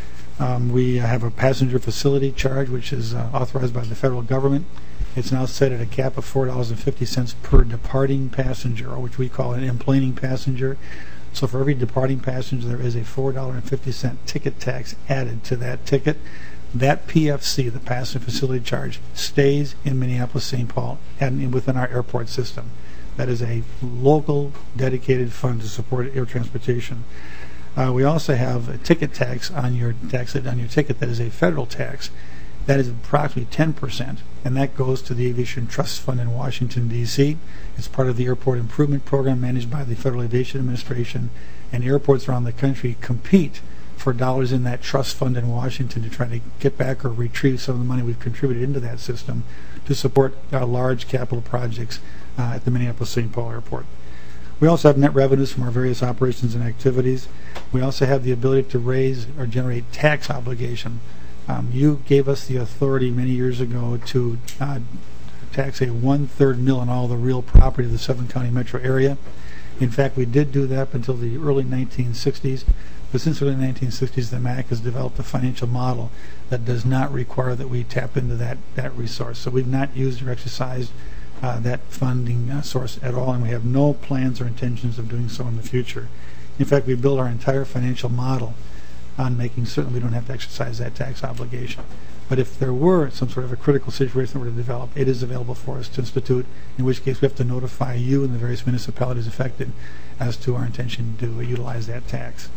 We have a passenger facility charge, which is authorized by the federal government. It's now set at a cap of $4.50 per departing passenger, or which we call an enplaning passenger. So for every departing passenger, there is a $4.50 ticket tax added to that ticket. That PFC, the passenger facility charge, stays in Minneapolis-St. Paul and within our airport system. That is a local dedicated fund to support air transportation. We also have a ticket tax on your ticket that is a federal tax. That is approximately 10%, and that goes to the Aviation Trust Fund in Washington, D.C. It's part of the Airport Improvement Program managed by the Federal Aviation Administration, and airports around the country compete for dollars in that trust fund in Washington to try to get back or retrieve some of the money we've contributed into that system to support large capital projects at the Minneapolis-St. Paul Airport. We also have net revenues from our various operations and activities. We also have the ability to raise or generate tax obligation. You gave us the authority many years ago to tax a 1/3 mill on all the real property of the 7-county metro area. In fact, we did do that up until the early 1960s. But since the early 1960s, the MAC has developed a financial model that does not require that we tap into that resource. So we've not used or exercised that funding source at all, and we have no plans or intentions of doing so in the future. In fact, we build our entire financial model on making certain we don't have to exercise that tax obligation. But if there were some sort of a critical situation that were to develop, it is available for us to institute, in which case we have to notify you and the various municipalities affected as to our intention to utilize that tax.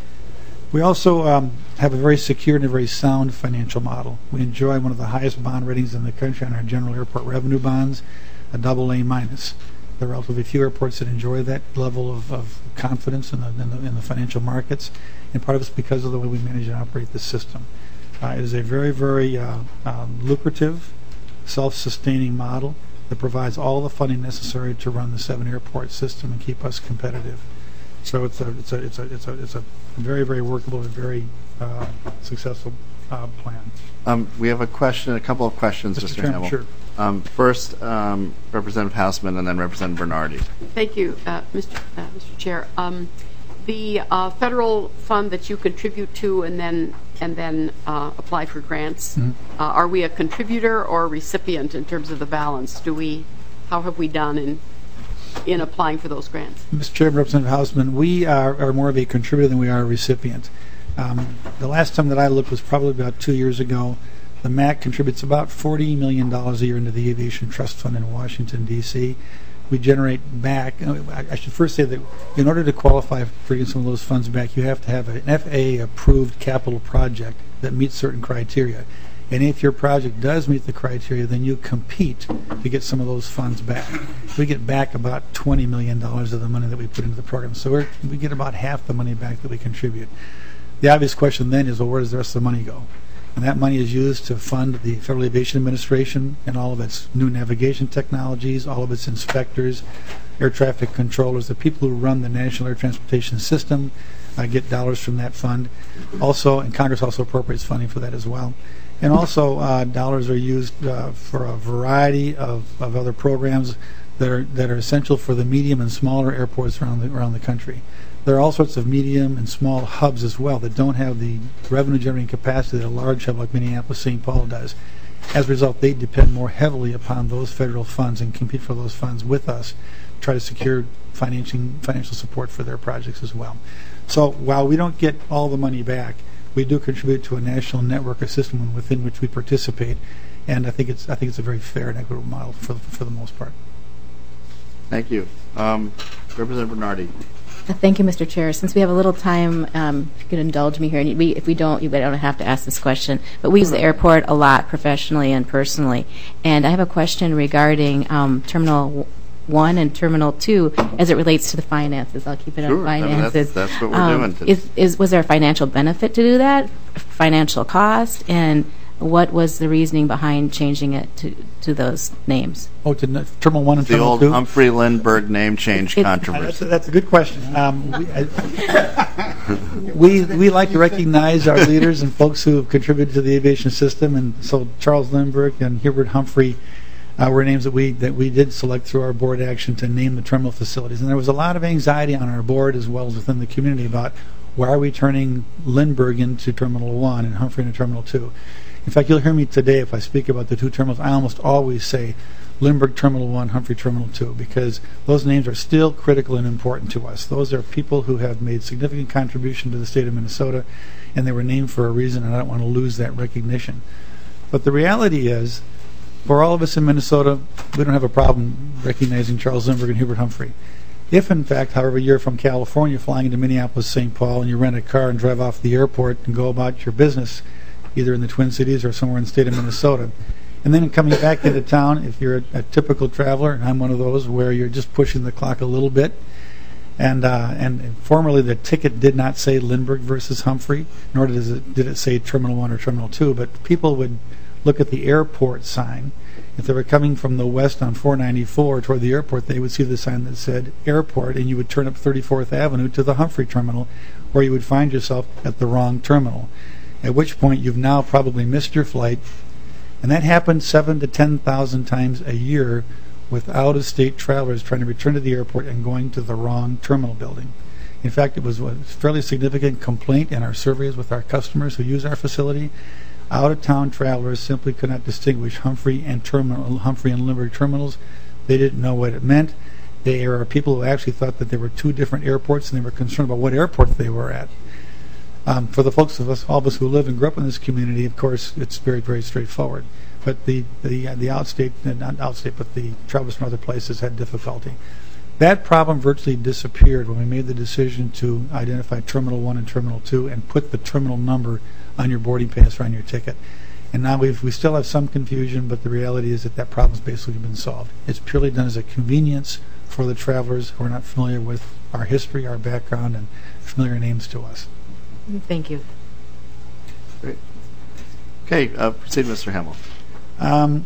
We also have a very secure and a very sound financial model. We enjoy one of the highest bond ratings in the country on our general airport revenue bonds, a AA-. There are relatively few airports that enjoy that level of confidence in the financial markets, and part of it's because of the way we manage and operate the system. It is a very, very lucrative, self-sustaining model that provides all the funding necessary to run the 7-airport system and keep us competitive. So it's a very, very workable and very successful plan. We have a couple of questions, Mr. Chairman, Hamel. sure. First, Representative Hausman, and then Representative Bernardi. Thank you, Mr. Chair. The federal fund that you contribute to and then apply for grants, are we a contributor or a recipient in terms of the balance? How have we done in applying for those grants? Mr. Chairman, Representative Hausman, we are more of a contributor than we are a recipient. The last time that I looked was probably about 2 years ago. The MAC contributes about $40 million a year into the Aviation Trust Fund in Washington, D.C. We generate back, I should first say that in order to qualify for getting some of those funds back, you have to have an FAA-approved capital project that meets certain criteria. And if your project does meet the criteria, then you compete to get some of those funds back. We get back about $20 million of the money that we put into the program. So we get about half the money back that we contribute. The obvious question then is, well, where does the rest of the money go? And that money is used to fund the Federal Aviation Administration and all of its new navigation technologies, all of its inspectors, air traffic controllers, the people who run the National Air Transportation System get dollars from that fund. Also, and Congress also appropriates funding for that as well. And also, dollars are used for a variety of other programs that are essential for the medium and smaller airports around the country. There are all sorts of medium and small hubs as well that don't have the revenue-generating capacity that a large hub like Minneapolis-St. Paul does. As a result, they depend more heavily upon those federal funds and compete for those funds with us to try to secure financial support for their projects as well. So while we don't get all the money back, we do contribute to a national network or system within which we participate, and I think it's a very fair and equitable model for the most part. Thank you. Representative Bernardi. Thank you, Mr. Chair. Since we have a little time, if you could indulge me here, and if we don't, you don't have to ask this question, but we use the airport a lot professionally and personally, and I have a question regarding Terminal 1 and Terminal 2 as it relates to the finances. I'll keep it on finances. That's what we're doing today. Was there a financial benefit to do that, financial cost, and what was the reasoning behind changing it to those names? Oh, to Terminal 1 and Terminal 2? The old Humphrey Lindbergh name change controversy. That's a good question. We like to recognize our leaders and folks who have contributed to the aviation system, and so Charles Lindbergh and Hubert Humphrey were names that we did select through our board action to name the terminal facilities. And there was a lot of anxiety on our board as well as within the community about why are we turning Lindbergh into Terminal 1 and Humphrey into Terminal 2. In fact, you'll hear me today if I speak about the two terminals. I almost always say Lindbergh Terminal 1, Humphrey Terminal 2, because those names are still critical and important to us. Those are people who have made significant contribution to the state of Minnesota, and they were named for a reason, and I don't want to lose that recognition. But the reality is, for all of us in Minnesota, we don't have a problem recognizing Charles Lindbergh and Hubert Humphrey. If, in fact, however, you're from California flying into Minneapolis-St. Paul and you rent a car and drive off the airport and go about your business, either in the Twin Cities or somewhere in the state of Minnesota, and then coming back into town, if you're a typical traveler, and I'm one of those where you're just pushing the clock a little bit, and formerly the ticket did not say Lindbergh versus Humphrey, nor did it say Terminal 1 or Terminal 2, but people would look at the airport sign. If they were coming from the west on 494 toward the airport, they would see the sign that said airport, and you would turn up 34th Avenue to the Humphrey Terminal, where you would find yourself at the wrong terminal, at which point you've now probably missed your flight. And that happens 7,000 to 10,000 times a year with out-of-state travelers trying to return to the airport and going to the wrong terminal building. In fact, it was a fairly significant complaint in our surveys with our customers who use our facility. Out-of-town travelers simply could not distinguish Humphrey and Lindbergh terminals. They didn't know what it meant. There are people who actually thought that there were two different airports, and they were concerned about what airport they were at. For the folks of us, all of us who live and grew up in this community, of course, it's very, very straightforward. But the outstate, not outstate, but the travelers from other places had difficulty. That problem virtually disappeared when we made the decision to identify Terminal 1 and Terminal 2 and put the terminal number on your boarding pass or on your ticket. And now we still have some confusion, but the reality is that problem's basically been solved. It's purely done as a convenience for the travelers who are not familiar with our history, our background, and familiar names to us. Thank you. Great. Okay, proceed, Mr. Hamel.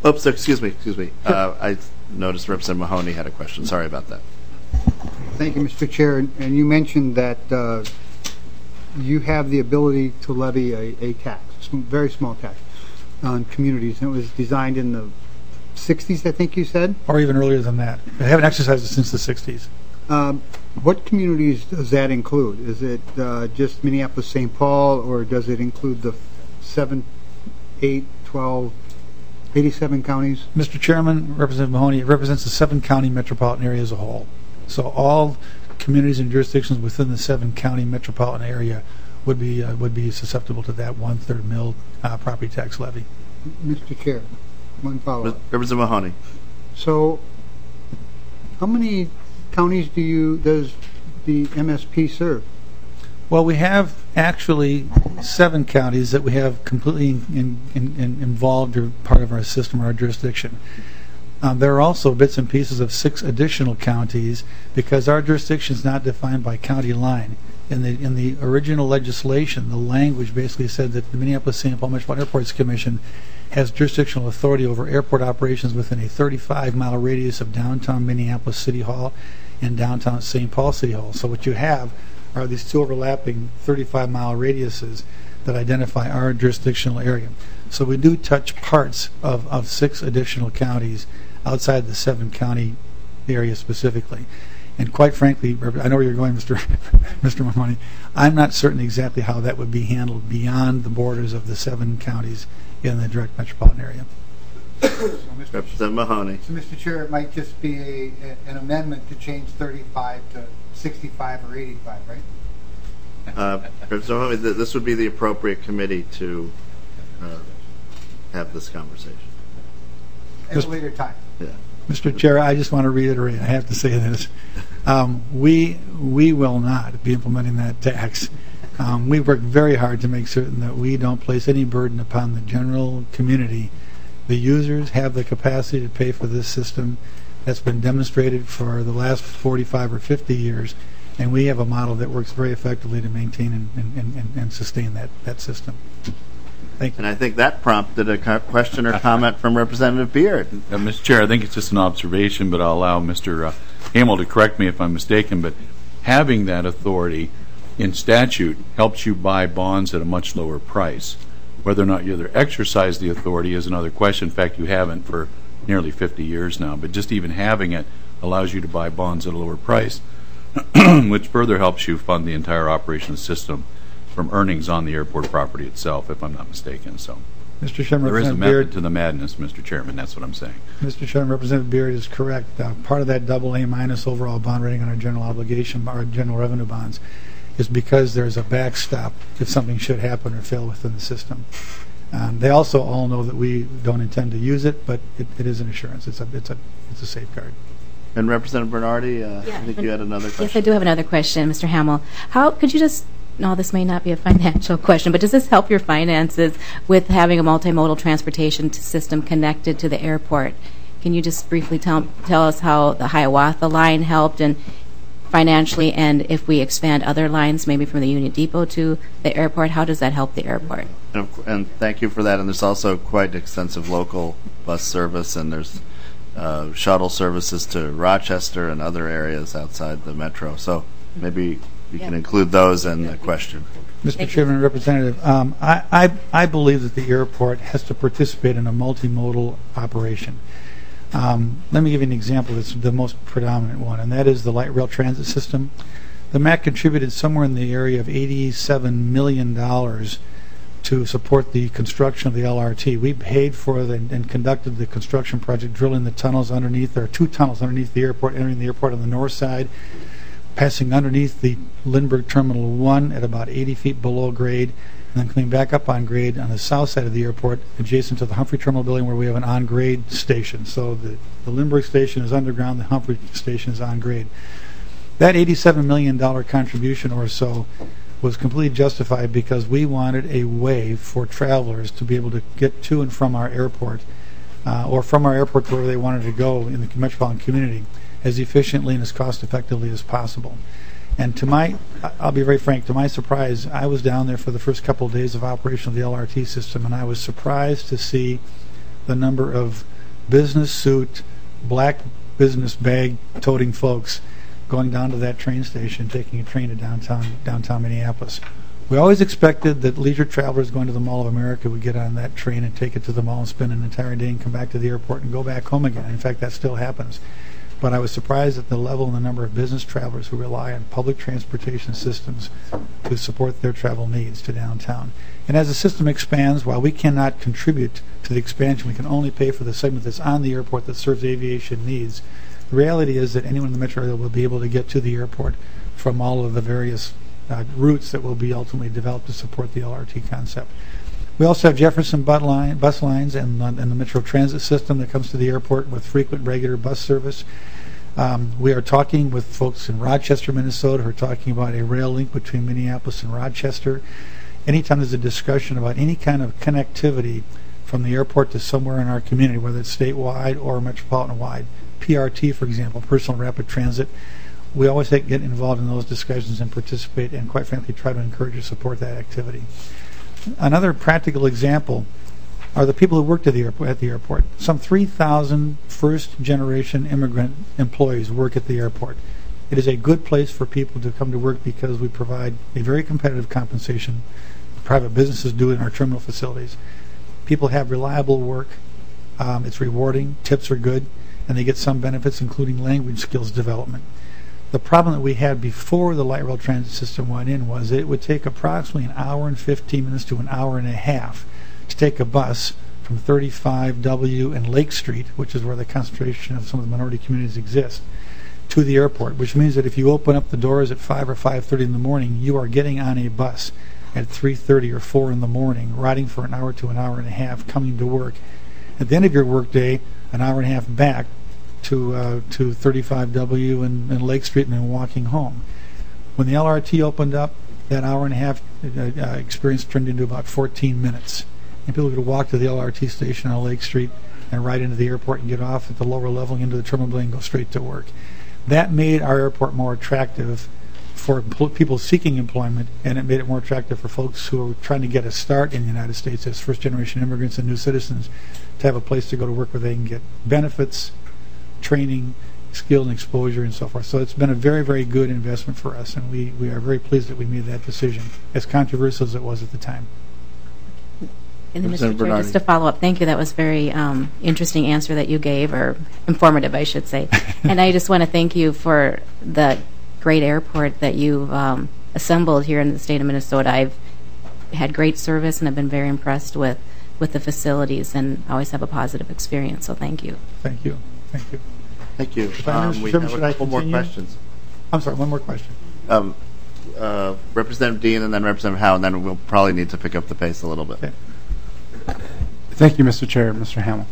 Oops, excuse me. I noticed Representative Mahoney had a question. Sorry about that. Thank you, Mr. Chair. And you mentioned that you have the ability to levy a tax, very small tax, on communities. And it was designed in the 60s, I think you said? Or even earlier than that. They haven't exercised it since the 60s. What communities does that include? Is it just Minneapolis, St. Paul, or does it include the 7, 8, 12, 87 counties? Mr. Chairman, Representative Mahoney, it represents the 7-county metropolitan area as a whole. So all communities and jurisdictions within the 7-county metropolitan area would be susceptible to that 1/3 mil property tax levy. Mr. Chair, one follow-up. Representative Mahoney. So, how many counties does the MSP serve? Well, we have actually 7 counties that we have completely involved or part of our system or our jurisdiction. There are also bits and pieces of 6 additional counties because our jurisdiction is not defined by county line. In the original legislation, the language basically said that the Minneapolis-St. Paul Metropolitan Airports Commission has jurisdictional authority over airport operations within a 35-mile radius of downtown Minneapolis City Hall and downtown St. Paul City Hall. So what you have are these 2 overlapping 35-mile radiuses that identify our jurisdictional area. So we do touch parts of 6 additional counties outside the 7-county area specifically. And quite frankly, I know where you're going, Mr. Mahoney. I'm not certain exactly how that would be handled beyond the borders of the 7 counties in the direct metropolitan area. Representative Mahoney. So, Mr. Chair, it might just be an amendment to change 35 to 65 or 85, right? Representative Mahoney, this would be the appropriate committee to have this conversation. At a later time. Yeah. Mr. Chair, I just want to reiterate, I have to say this. We will not be implementing that tax. We work very hard to make certain that we don't place any burden upon the general community. The users have the capacity to pay for this system. That's been demonstrated for the last 45 or 50 years, and we have a model that works very effectively to maintain and sustain that system. Thank you. And I think that prompted a question or comment from Representative Beard. Mr. Chair, I think it's just an observation, but I'll allow Mr. Hamel to correct me if I'm mistaken, but having that authority in statute helps you buy bonds at a much lower price. Whether or not you either exercise the authority is another question. In fact, you haven't for nearly 50 years now, but just even having it allows you to buy bonds at a lower price, which further helps you fund the entire operation of the system from earnings on the airport property itself, if I'm not mistaken. So, Mr. Chairman, there is a Representative method Beard, to the madness, Mr. Chairman. That's what I'm saying. Mr. Chairman, Representative Beard is correct. Part of that AA- overall bond rating on our general obligation, our general revenue bonds, is because there's a backstop if something should happen or fail within the system. They also all know that we don't intend to use it, but it is an assurance. It's a safeguard. And Representative Bernardi, I think you had another question. Yes, I do have another question, Mr. Hamel. How could you just? No, this may not be a financial question, but does this help your finances with having a multimodal transportation system connected to the airport? Can you just briefly tell us how the Hiawatha line helped and financially, and if we expand other lines, maybe from the Union Depot to the airport, how does that help the airport? And thank you for that. And there's also quite extensive local bus service, and there's shuttle services to Rochester and other areas outside the metro. So maybe you can include those in the question. Mr. Chairman, Representative, I believe that the airport has to participate in a multimodal operation. Let me give you an example that's the most predominant one, and that is the light rail transit system. The MAC contributed somewhere in the area of $87 million to support the construction of the LRT. We paid for and conducted the construction project, drilling the tunnels underneath. There are 2 tunnels underneath the airport, entering the airport on the north side, passing underneath the Lindbergh Terminal 1 at about 80 feet below grade, and then coming back up on grade on the south side of the airport, adjacent to the Humphrey Terminal building, where we have an on-grade station. So the Lindbergh station is underground, the Humphrey station is on grade. That $87 million contribution or so was completely justified because we wanted a way for travelers to be able to get to and from our airport, or from our airport to wherever they wanted to go in the metropolitan community, as efficiently and as cost-effectively as possible. And I'll be very frank, to my surprise, I was down there for the first couple of days of operation of the LRT system, and I was surprised to see the number of business suit, black business bag toting folks going down to that train station, taking a train to downtown Minneapolis. We always expected that leisure travelers going to the Mall of America would get on that train and take it to the mall and spend an entire day and come back to the airport and go back home again. In fact, that still happens. But I was surprised at the level and the number of business travelers who rely on public transportation systems to support their travel needs to downtown. And as the system expands, while we cannot contribute to the expansion, we can only pay for the segment that's on the airport that serves aviation needs. The reality is that anyone in the metro area will be able to get to the airport from all of the various routes that will be ultimately developed to support the LRT concept. We also have Jefferson bus lines and the Metro Transit system that comes to the airport with frequent, regular bus service. We are talking with folks in Rochester, Minnesota, who are talking about a rail link between Minneapolis and Rochester. Anytime there's a discussion about any kind of connectivity from the airport to somewhere in our community, whether it's statewide or metropolitan-wide, PRT, for example, personal rapid transit, we always get involved in those discussions and participate and, quite frankly, try to encourage and support that activity. Another practical example are the people who work at the airport. Some 3,000 first-generation immigrant employees work at the airport. It is a good place for people to come to work because we provide a very competitive compensation. Private businesses do in our terminal facilities. People have reliable work. It's rewarding. Tips are good. And they get some benefits, including language skills development. The problem that we had before the light rail transit system went in was that it would take approximately an hour and 15 minutes to an hour and a half to take a bus from 35W and Lake Street, which is where the concentration of some of the minority communities exist, to the airport, which means that if you open up the doors at 5 or 5:30 in the morning, you are getting on a bus at 3:30 or 4 in the morning, riding for an hour to an hour and a half, coming to work. At the end of your workday, an hour and a half back to 35W and Lake Street and then walking home. When the LRT opened up, that hour and a half experience turned into about 14 minutes. And people could walk to the LRT station on Lake Street and ride into the airport and get off at the lower level into the terminal building and go straight to work. That made our airport more attractive for people seeking employment, and it made it more attractive for folks who are trying to get a start in the United States as first-generation immigrants and new citizens to have a place to go to work where they can get benefits, training, skill and exposure, and so forth. So it's been a very, very good investment for us, and we are very pleased that we made that decision, as controversial as it was at the time. And then, Mr. Chair, just to follow up, thank you. That was very interesting answer that you gave, or informative, I should say. And I just want to thank you for the great airport that you've assembled here in the state of Minnesota. I've had great service, and I've been very impressed with the facilities, and always have a positive experience. So thank you. Thank you. Thank you. Thank you. We Chairman, have should a I couple more continue? questions. I'm sorry, one more question. Representative Dean and then Representative Howe, and then we'll probably need to pick up the pace a little bit. Okay. Thank you, Mr. Chair, Mr. Hamill.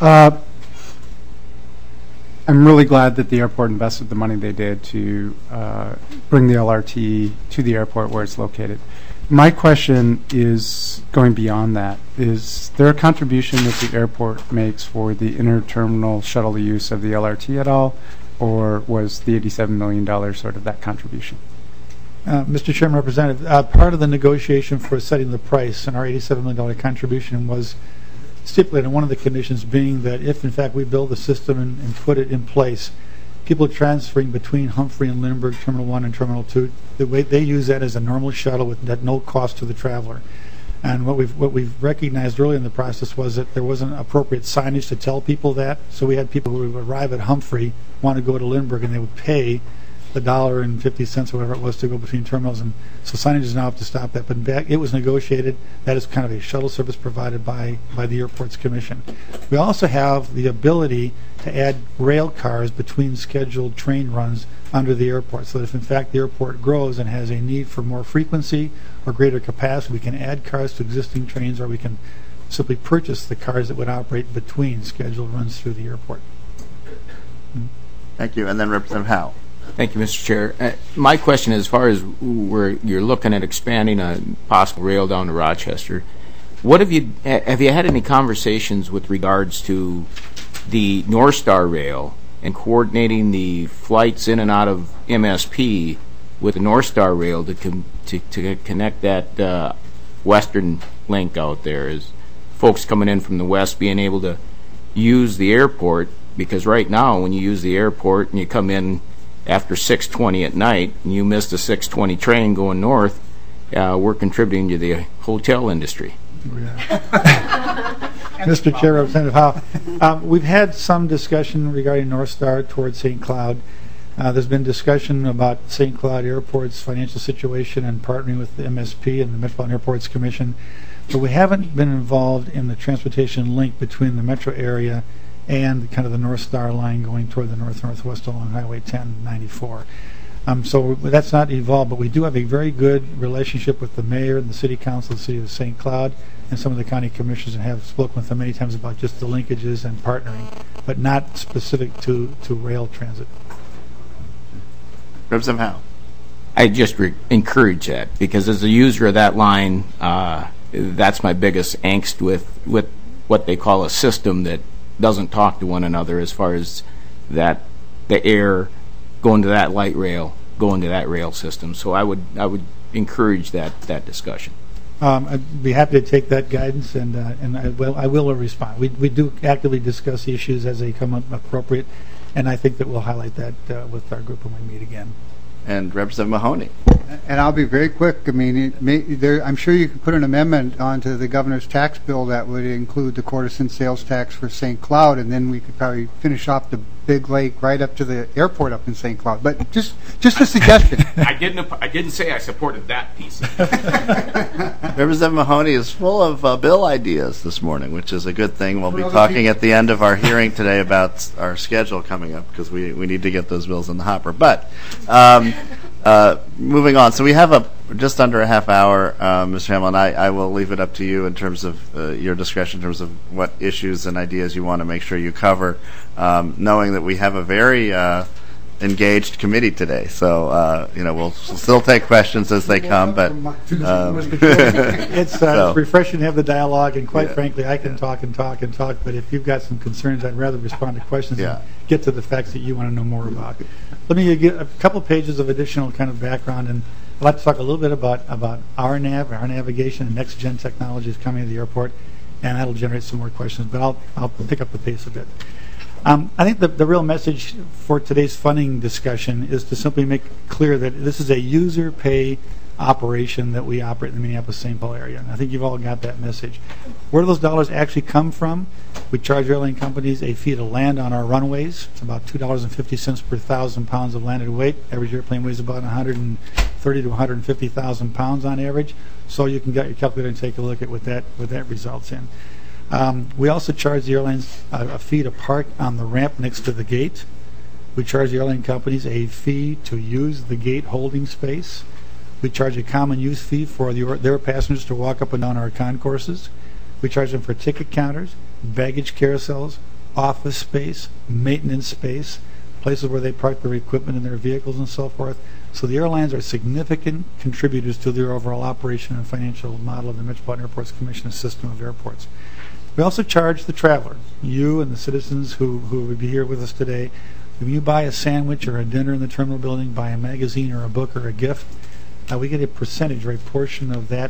I'm really glad that the airport invested the money they did to bring the LRT to the airport where it's located. My question is going beyond that. Is there a contribution that the airport makes for the interterminal shuttle use of the LRT at all, or was the $87 million sort of that contribution? Mr. Chairman, Representative, part of the negotiation for setting the price and our $87 million contribution was stipulated, one of the conditions being that if, in fact, we build the system and put it in place, people transferring between Humphrey and Lindbergh, Terminal 1 and Terminal 2, the way they use that as a normal shuttle at no cost to the traveler. And what we've recognized early in the process was that there wasn't appropriate signage to tell people that. So we had people who would arrive at Humphrey, want to go to Lindbergh, and they would pay the $1.50 or whatever it was to go between terminals. And so signage is now up to stop that. But back, it was negotiated. That is kind of a shuttle service provided by the Airports Commission. We also have the ability to add rail cars between scheduled train runs under the airport, so that if in fact the airport grows and has a need for more frequency or greater capacity, we can add cars to existing trains, or we can simply purchase the cars that would operate between scheduled runs through the airport. Thank you. And then Representative Howe. Thank you, Mr. Chair. My question, as far as where you're looking at expanding a possible rail down to Rochester, what have you had any conversations with regards to the North Star Rail and coordinating the flights in and out of MSP with the North Star Rail to connect that western link out there? folks coming in from the west being able to use the airport, because right now when you use the airport and you come in after 6:20 at night and you miss the 6:20 train going north, we're contributing to the hotel industry. Mr. Chair, Representative Howe, we've had some discussion regarding North Star towards St. Cloud. There's been discussion about St. Cloud Airport's financial situation and partnering with the MSP and the Metropolitan Airports Commission, but we haven't been involved in the transportation link between the metro area and kind of the North Star line going toward the north-northwest along Highway 1094. So that's not evolved, but we do have a very good relationship with the mayor and the city council of the city of St. Cloud and some of the county commissioners, and have spoken with them many times about just the linkages and partnering, but not specific to rail transit. Representative Howe. I just encourage that, because as a user of that line, that's my biggest angst with what they call a system that doesn't talk to one another, as far as that the air going to that light rail, going to that rail system. So I would encourage that discussion. I'd be happy to take that guidance, and I will respond. We do actively discuss the issues as they come up appropriate, and I think that we'll highlight that with our group when we meet again. And Representative Mahoney. And I'll be very quick. I mean, I'm sure you could put an amendment onto the governor's tax bill that would include the quarter-cent sales tax for St. Cloud, and then we could probably finish off the Big Lake right up to the airport up in St. Cloud. But just a suggestion. I didn't say I supported that piece. Representative Mahoney is full of bill ideas this morning, which is a good thing. We'll be talking at the end of our hearing today about our schedule coming up, because we need to get those bills in the hopper. But moving on, so we have just under a half hour, Mr. Hamlin. I will leave it up to you in terms of your discretion, in terms of what issues and ideas you want to make sure you cover, knowing that we have a very engaged committee today. So, we'll still take questions as they come, but it's refreshing to have the dialogue, and quite frankly, I can talk, but if you've got some concerns, I'd rather respond to questions and get to the facts that you want to know more about. Let me get a couple pages of additional kind of background, and I'd like to talk a little bit about our navigation, and next-gen technologies coming to the airport, and that'll generate some more questions, but I'll pick up the pace a bit. I think the real message for today's funding discussion is to simply make clear that this is a user pay operation that we operate in the Minneapolis-St. Paul area, and I think you've all got that message. Where do those dollars actually come from? We charge airline companies a fee to land on our runways. It's about $2.50 per 1,000 pounds of landed weight. Average airplane weighs about 130 to 150,000 pounds on average. So you can get your calculator and take a look at what that results in. We also charge the airlines a fee to park on the ramp next to the gate. We charge the airline companies a fee to use the gate holding space. We charge a common use fee for their passengers to walk up and down our concourses. We charge them for ticket counters, baggage carousels, office space, maintenance space, places where they park their equipment and their vehicles and so forth. So the airlines are significant contributors to their overall operation and financial model of the Metropolitan Airports Commission system of airports. We also charge the traveler, you and the citizens who would be here with us today. If you buy a sandwich or a dinner in the terminal building, buy a magazine or a book or a gift, we get a percentage or a portion of that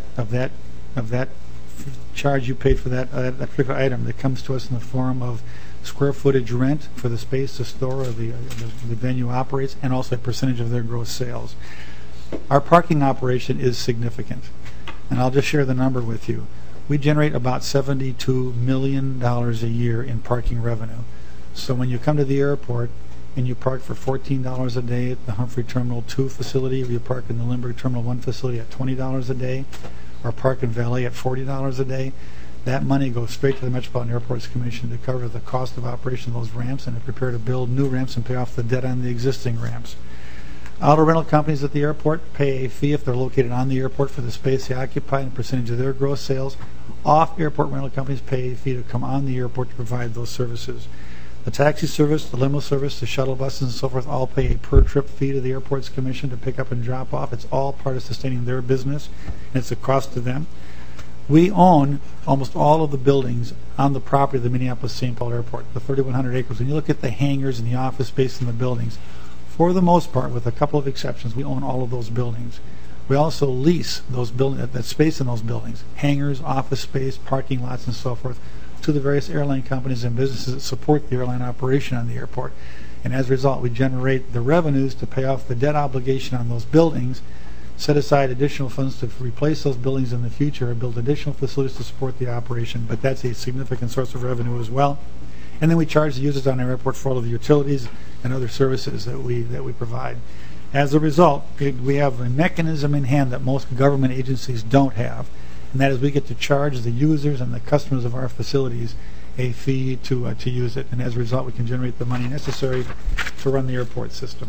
charge you paid for that particular item that comes to us in the form of square footage rent for the space the store or the venue operates, and also a percentage of their gross sales. Our parking operation is significant, and I'll just share the number with you. We generate about $72 million a year in parking revenue. So when you come to the airport and you park for $14 a day at the Humphrey Terminal 2 facility, or you park in the Lindbergh Terminal 1 facility at $20 a day, or park in valet at $40 a day, that money goes straight to the Metropolitan Airports Commission to cover the cost of operation of those ramps and to prepare to build new ramps and pay off the debt on the existing ramps. Auto rental companies at the airport pay a fee if they're located on the airport for the space they occupy and a percentage of their gross sales. Off-airport rental companies pay a fee to come on the airport to provide those services. The taxi service, the limo service, the shuttle buses, and so forth all pay a per-trip fee to the Airports Commission to pick up and drop off. It's all part of sustaining their business, and it's a cost to them. We own almost all of the buildings on the property of the Minneapolis-St. Paul Airport, the 3,100 acres. When you look at the hangars and the office space in the buildings, for the most part, with a couple of exceptions, we own all of those buildings. We also lease those that space in those buildings, hangars, office space, parking lots, and so forth, to the various airline companies and businesses that support the airline operation on the airport. And as a result, we generate the revenues to pay off the debt obligation on those buildings, set aside additional funds to replace those buildings in the future, or build additional facilities to support the operation, but that's a significant source of revenue as well. And then we charge the users on our airport for all of the utilities and other services that we provide. As a result, we have a mechanism in hand that most government agencies don't have, and that is we get to charge the users and the customers of our facilities a fee to use it, and as a result we can generate the money necessary to run the airport system.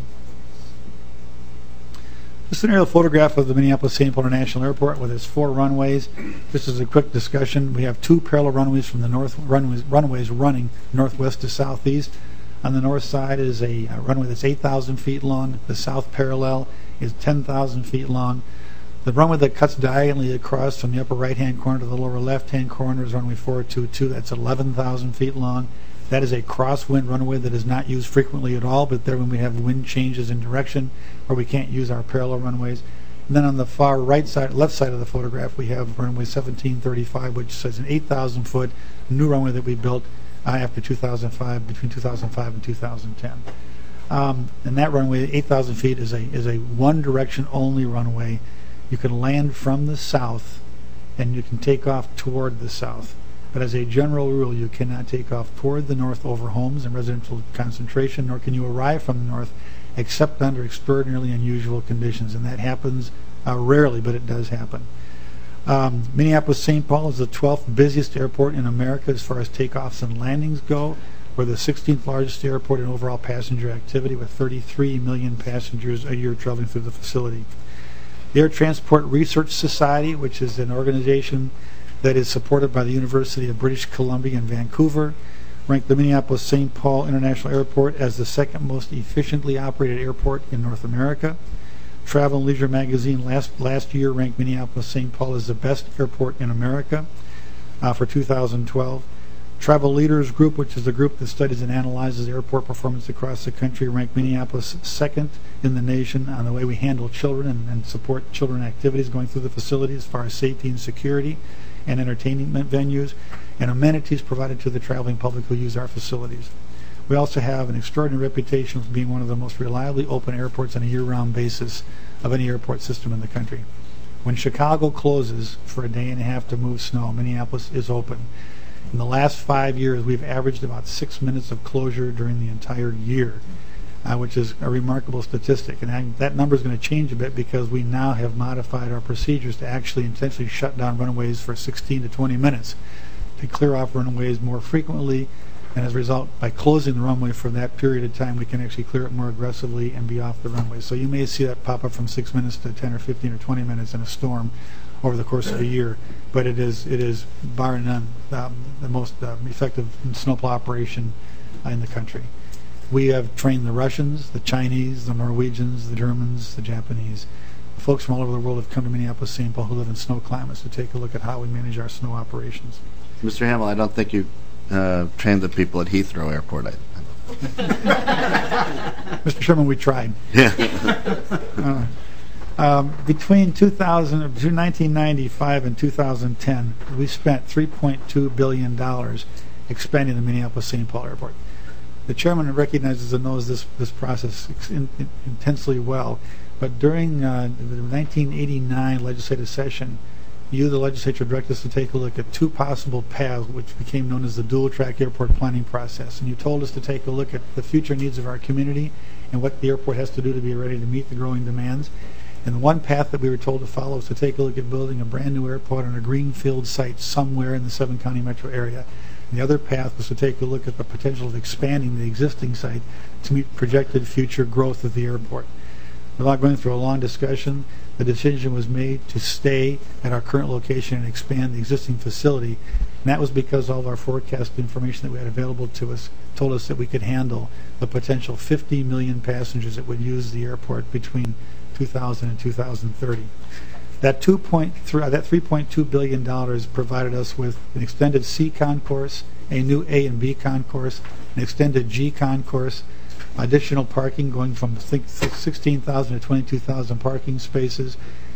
This is an aerial photograph of the Minneapolis-St. Paul International Airport with its 4 runways. This is a quick discussion. We have 2 parallel runways from the runways running northwest to southeast. On the north side is a runway that's 8,000 feet long. The south parallel is 10,000 feet long. The runway that cuts diagonally across from the upper right-hand corner to the lower left-hand corner is runway 422. That's 11,000 feet long. That is a crosswind runway that is not used frequently at all, but there when we have wind changes in direction or we can't use our parallel runways. And then on the far right side, left side of the photograph, we have runway 1735, which is an 8,000-foot new runway that we built after 2005, between 2005 and 2010. And that runway, 8,000 feet, is a one-direction only runway. You can land from the south, and you can take off toward the south. But as a general rule, you cannot take off toward the north over homes and residential concentration, nor can you arrive from the north except under extraordinarily unusual conditions. And that happens rarely, but it does happen. Minneapolis-St. Paul is the 12th busiest airport in America as far as takeoffs and landings go. We're the 16th largest airport in overall passenger activity, with 33 million passengers a year traveling through the facility. The Air Transport Research Society, which is an organization that is supported by the University of British Columbia in Vancouver, ranked the Minneapolis-St. Paul International Airport as the second most efficiently operated airport in North America. Travel and Leisure magazine last year ranked Minneapolis-St. Paul as the best airport in America for 2012. Travel Leaders Group, which is a group that studies and analyzes airport performance across the country, ranked Minneapolis second in the nation on the way we handle children and support children activities going through the facility as far as safety and security and entertainment venues and amenities provided to the traveling public who use our facilities. We also have an extraordinary reputation of being one of the most reliably open airports on a year-round basis of any airport system in the country. When Chicago closes for a day and a half to move snow, Minneapolis is open. In the last 5 years, we've averaged about 6 minutes of closure during the entire year, which is a remarkable statistic. And that number is going to change a bit because we now have modified our procedures to actually intentionally shut down runways for 16 to 20 minutes to clear off runways more frequently. And as a result, by closing the runway for that period of time, we can actually clear it more aggressively and be off the runway. So you may see that pop up from 6 minutes to 10 or 15 or 20 minutes in a storm over the course of a year. But it is bar none, the most effective snowplow operation in the country. We have trained the Russians, the Chinese, the Norwegians, the Germans, the Japanese. Folks from all over the world have come to Minneapolis-St. Paul who live in snow climates to take a look at how we manage our snow operations. Mr. Hamill, I don't think you trained the people at Heathrow Airport. Mr. Sherman, we tried. Yeah. Between 1995 and 2010, we spent $3.2 billion expanding the Minneapolis-St. Paul Airport. The chairman recognizes and knows this process intensely well, but during the 1989 legislative session, the legislature, directed us to take a look at 2 possible paths, which became known as the dual-track airport planning process. And you told us to take a look at the future needs of our community and what the airport has to do to be ready to meet the growing demands. And the one path that we were told to follow was to take a look at building a brand new airport on a greenfield site somewhere in the 7-county metro area. And the other path was to take a look at the potential of expanding the existing site to meet projected future growth of the airport. Without going through a long discussion, the decision was made to stay at our current location and expand the existing facility. And that was because all of our forecast information that we had available to us told us that we could handle the potential 50 million passengers that would use the airport between 2000 and 2030. That $3.2 billion provided us with an extended C concourse, a new A and B concourse, an extended G concourse, additional parking going from 16,000 to 22,000 parking spaces,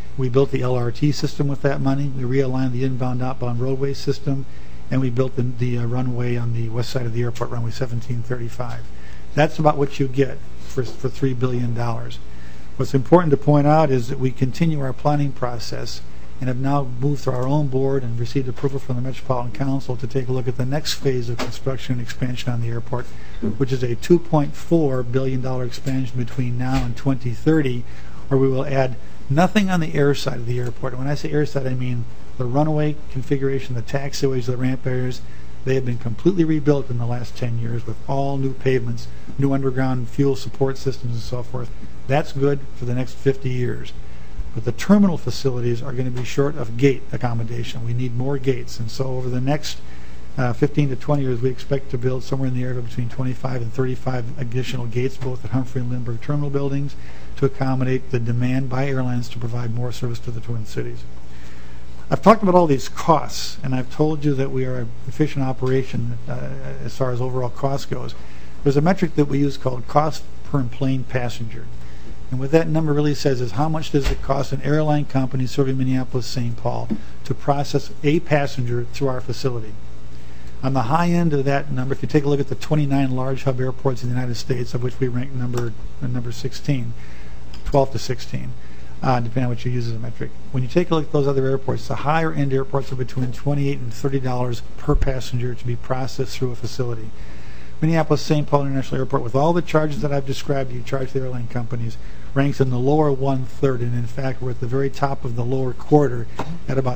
We built the LRT system with that money. We realigned the inbound-outbound roadway system, and we built the runway on the west side of the airport, runway 1735. That's about what you get for $3 billion. What's important to point out is that we continue our planning process and have now moved through our own board and received approval from the Metropolitan Council to take a look at the next phase of construction and expansion on the airport, which is a $2.4 billion expansion between now and 2030, where we will add nothing on the air side of the airport. And when I say air side, I mean the runway configuration, the taxiways, the ramp areas. They have been completely rebuilt in the last 10 years with all new pavements, new underground fuel support systems, and so forth. That's good for the next 50 years. But the terminal facilities are going to be short of gate accommodation. We need more gates. And so over the next 15 to 20 years, we expect to build somewhere in the area of between 25 and 35 additional gates, both at Humphrey and Lindbergh terminal buildings, to accommodate the demand by airlines to provide more service to the Twin Cities. I've talked about all these costs, and I've told you that we are an efficient operation as far as overall cost goes. There's a metric that we use called cost per plane passenger. And what that number really says is how much does it cost an airline company serving Minneapolis-St. Paul to process a passenger through our facility. On the high end of that number, if you take a look at the 29 large hub airports in the United States, of which we rank number 16, 12 to 16, depending on what you use as a metric. When you take a look at those other airports, the higher end airports are between $28 and $30 per passenger to be processed through a facility. Minneapolis-St. Paul International Airport, with all the charges that I've described you charge the airline companies, ranks in the lower one-third, and in fact we're at the very top of the lower quarter at about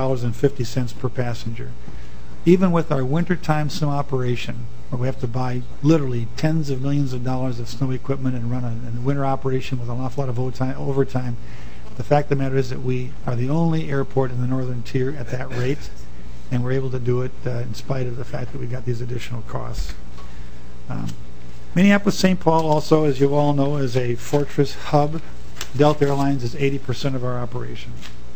$6.50 per passenger. Even with our wintertime snow operation, where we have to buy literally tens of millions of dollars of snow equipment and run a winter operation with an awful lot of overtime, the fact of the matter is that we are the only airport in the northern tier at that rate, and we're able to do it in spite of the fact that we got these additional costs. Minneapolis-St. Paul also, as you all know, is a fortress hub. Delta Airlines is 80% of our operation.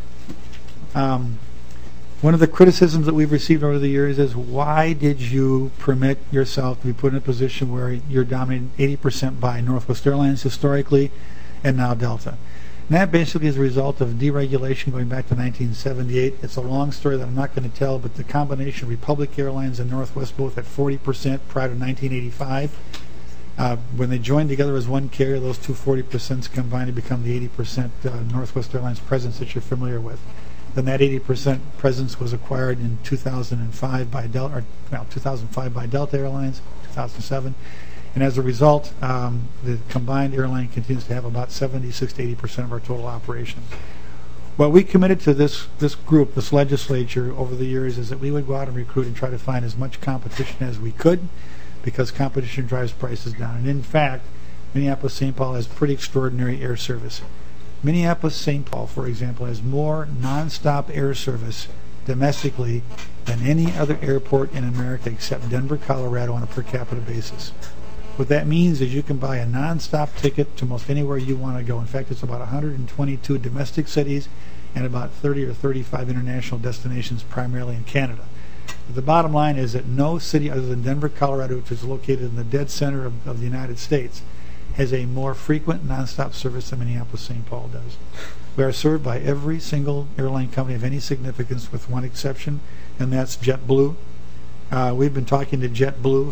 One of the criticisms that we've received over the years is, why did you permit yourself to be put in a position where you're dominated 80% by Northwest Airlines historically and now Delta? And that basically is a result of deregulation going back to 1978. It's a long story that I'm not going to tell, but the combination of Republic Airlines and Northwest both at 40% prior to 1985. When they joined together as one carrier, those two 40% combined to become the 80% Northwest Airlines presence that you're familiar with. Then that 80% presence was acquired in 2005 by Delta Airlines, 2007. And as a result, the combined airline continues to have about 76 to 80% of our total operations. What we committed to this group, this legislature, over the years is that we would go out and recruit and try to find as much competition as we could, because competition drives prices down. And in fact, Minneapolis-St. Paul has pretty extraordinary air service. Minneapolis-St. Paul, for example, has more nonstop air service domestically than any other airport in America except Denver, Colorado on a per capita basis. What that means is you can buy a nonstop ticket to most anywhere you want to go. In fact, it's about 122 domestic cities and about 30 or 35 international destinations, primarily in Canada. But the bottom line is that no city other than Denver, Colorado, which is located in the dead center of the United States, has a more frequent nonstop service than Minneapolis-St. Paul does. We are served by every single airline company of any significance, with one exception, and that's JetBlue. We've been talking to JetBlue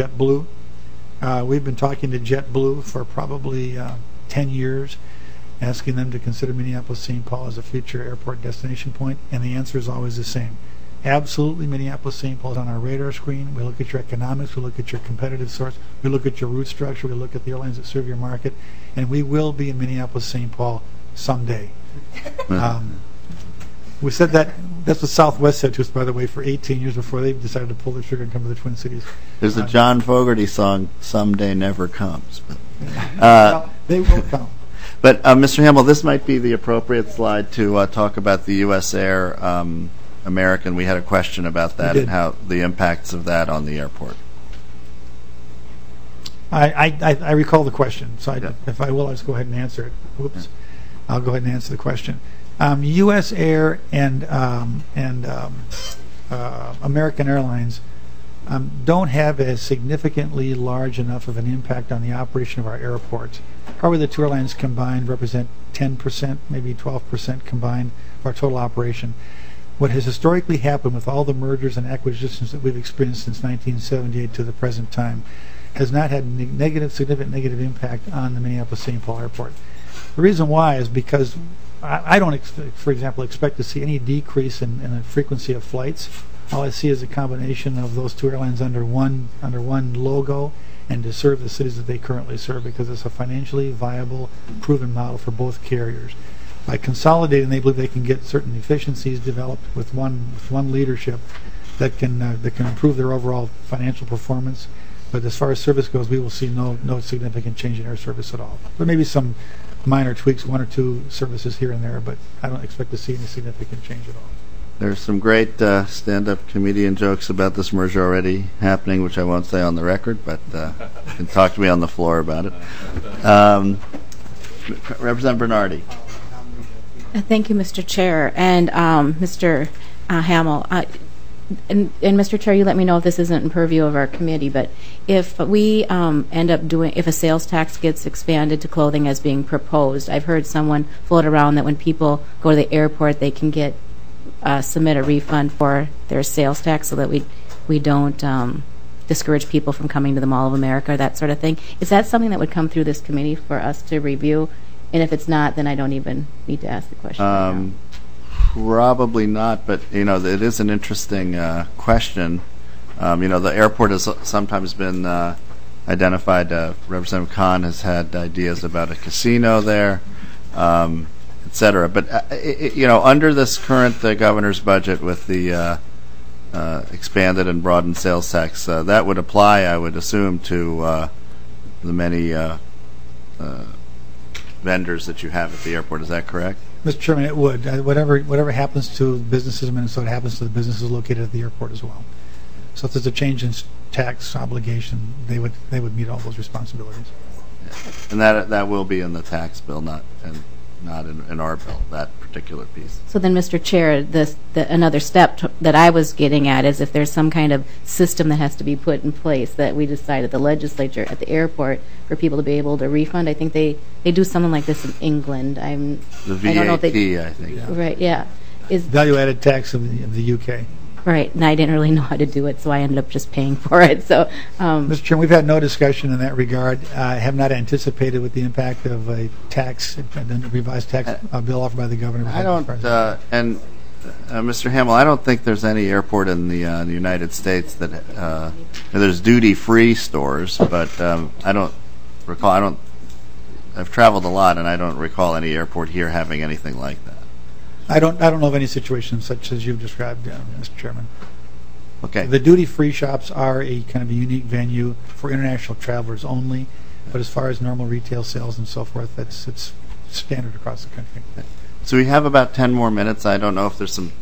for probably 10 years, asking them to consider Minneapolis-St. Paul as a future airport destination point, and the answer is always the same. Absolutely, Minneapolis-St. Paul is on our radar screen. We look at your economics, we look at your competitive source, we look at your route structure, we look at the airlines that serve your market, and we will be in Minneapolis-St. Paul someday. We said that's what Southwest said to us, by the way, for 18 years before they decided to pull the trigger and come to the Twin Cities. There's a John Fogerty song, "Someday Never Comes." But, well, they will come. But, Mr. Hamill, this might be the appropriate slide to talk about the U.S. Air American. We had a question about that and how the impacts of that on the airport. I recall the question, so if I will, I'll just go ahead and answer it. Whoops. I'll go ahead and answer the question. U.S. Air and American Airlines don't have a significantly large enough of an impact on the operation of our airports. Probably the two airlines combined represent 10%, maybe 12% combined of our total operation. What has historically happened with all the mergers and acquisitions that we've experienced since 1978 to the present time has not had significant negative impact on the Minneapolis-St. Paul Airport. The reason why is because I don't, for example, expect to see any decrease in the frequency of flights. All I see is a combination of those two airlines under one logo and to serve the cities that they currently serve, because it's a financially viable, proven model for both carriers. By consolidating, they believe they can get certain efficiencies developed with one leadership that can improve their overall financial performance. But as far as service goes, we will see no significant change in air service at all. There may be some minor tweaks, one or two services here and there, but I don't expect to see any significant change at all. There's some great stand-up comedian jokes about this merger already happening, which I won't say on the record, but you can talk to me on the floor about it. Representative Bernardi. Thank you, Mr. Chair. And Mr. Hamel, and Mr. Chair, you let me know if this isn't in purview of our committee, but if we end up if a sales tax gets expanded to clothing as being proposed, I've heard someone float around that when people go to the airport, they can submit a refund for their sales tax so that we don't discourage people from coming to the Mall of America, that sort of thing. Is that something that would come through this committee for us to review? And if it's not, then I don't even need to ask the question. Probably not, but it is an interesting question. The airport has sometimes been identified. Representative Kahn has had ideas about a casino there, etc. But under this current governor's budget with the expanded and broadened sales tax, that would apply, I would assume, to the many vendors that you have at the airport. Is that correct? Mr. Chairman, it would. Whatever happens to businesses in Minnesota happens to the businesses located at the airport as well. So if there's a change in tax obligation, they would meet all those responsibilities. And that will be in the tax bill, not in our bill, that particular piece. So then, Mr. Chair, another step that I was getting at is if there's some kind of system that has to be put in place that we decide at the legislature at the airport for people to be able to refund. I think they do something like this in England. The VAT, I don't know if I think. Yeah. Right, yeah. Value-added tax of the UK. Right, and I didn't really know how to do it, so I ended up just paying for it. So, Mr. Chairman, we've had no discussion in that regard. I have not anticipated with the impact of a tax, a revised tax bill offered by the governor. I don't, and Mr. Hamel, I don't think there's any airport in the United States that there's duty-free stores, but I don't recall. I've traveled a lot, and I don't recall any airport here having anything like that. I don't know of any situation such as you've described, Mr. Chairman. Okay. The duty-free shops are a kind of a unique venue for international travelers only, but as far as normal retail sales and so forth, it's standard across the country. So we have about 10 more minutes. I don't know if there's some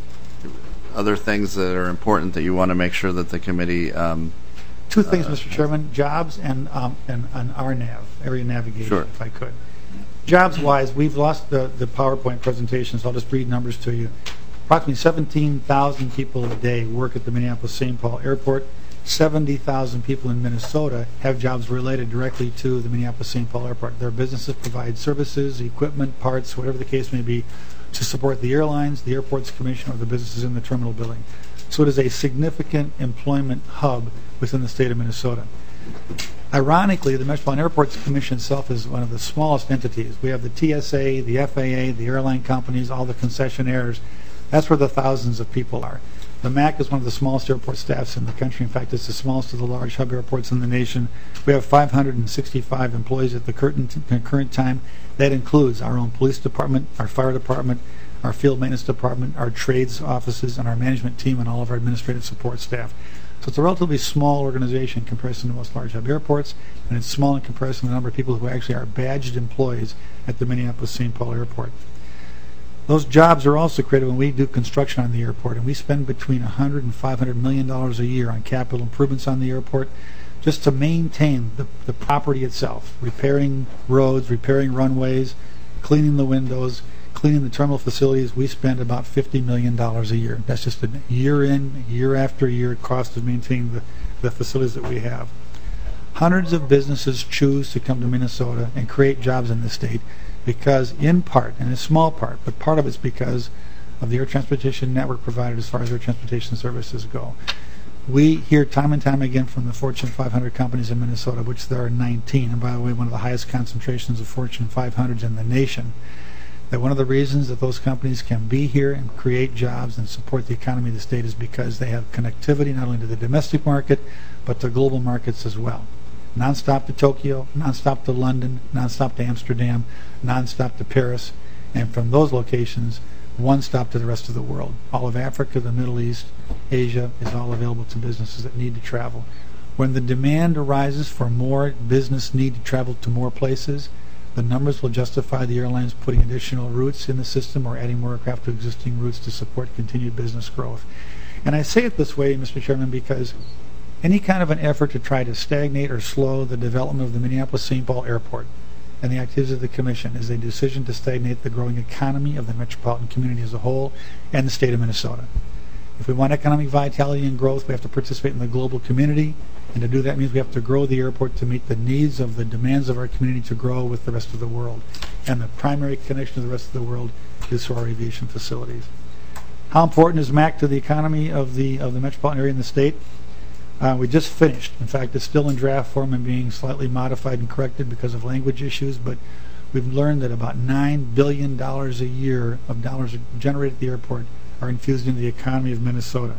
other things that are important that you want to make sure that the committee. Two things, Mr. Chairman: jobs and RNAV, area navigation, sure. If I could. Jobs-wise, we've lost the PowerPoint presentation, so I'll just read numbers to you. Approximately 17,000 people a day work at the Minneapolis-St. Paul Airport. 70,000 people in Minnesota have jobs related directly to the Minneapolis-St. Paul Airport. Their businesses provide services, equipment, parts, whatever the case may be, to support the airlines, the airport's commission, or the businesses in the terminal building. So it is a significant employment hub within the state of Minnesota. Ironically, the Metropolitan Airports Commission itself is one of the smallest entities. We have the TSA, the FAA, the airline companies, all the concessionaires. That's where the thousands of people are. The MAC is one of the smallest airport staffs in the country. In fact, it's the smallest of the large hub airports in the nation. We have 565 employees at the current time. That includes our own police department, our fire department, our field maintenance department, our trades offices, and our management team, and all of our administrative support staff. So it's a relatively small organization in comparison to most large hub airports, and it's small in comparison to the number of people who actually are badged employees at the Minneapolis-St. Paul Airport. Those jobs are also created when we do construction on the airport, and we spend between $100 and $500 million a year on capital improvements on the airport just to maintain the property itself, repairing roads, repairing runways, cleaning the windows, cleaning the terminal facilities, we spend about $50 million a year. That's just a year in, year after year cost of maintaining the facilities that we have. Hundreds of businesses choose to come to Minnesota and create jobs in the state because, in part, and a small part, but part of it's because of the air transportation network provided as far as air transportation services go. We hear time and time again from the Fortune 500 companies in Minnesota, which there are 19, and by the way, one of the highest concentrations of Fortune 500s in the nation, that one of the reasons that those companies can be here and create jobs and support the economy of the state is because they have connectivity not only to the domestic market, but to global markets as well. Non-stop to Tokyo, non-stop to London, non-stop to Amsterdam, non-stop to Paris, and from those locations, one stop to the rest of the world. All of Africa, the Middle East, Asia is all available to businesses that need to travel. When the demand arises for more business need to travel to more places, the numbers will justify the airlines putting additional routes in the system or adding more aircraft to existing routes to support continued business growth. And I say it this way, Mr. Chairman, because any kind of an effort to try to stagnate or slow the development of the Minneapolis-St. Paul Airport and the activities of the Commission is a decision to stagnate the growing economy of the metropolitan community as a whole and the state of Minnesota. If we want economic vitality and growth, we have to participate in the global community, and to do that means we have to grow the airport to meet the needs of the demands of our community to grow with the rest of the world. And the primary connection to the rest of the world is through our aviation facilities. How important is MAC to the economy of the metropolitan area and the state? We just finished. In fact, it's still in draft form and being slightly modified and corrected because of language issues, but we've learned that about $9 billion a year of dollars generated at the airport are infused into the economy of Minnesota.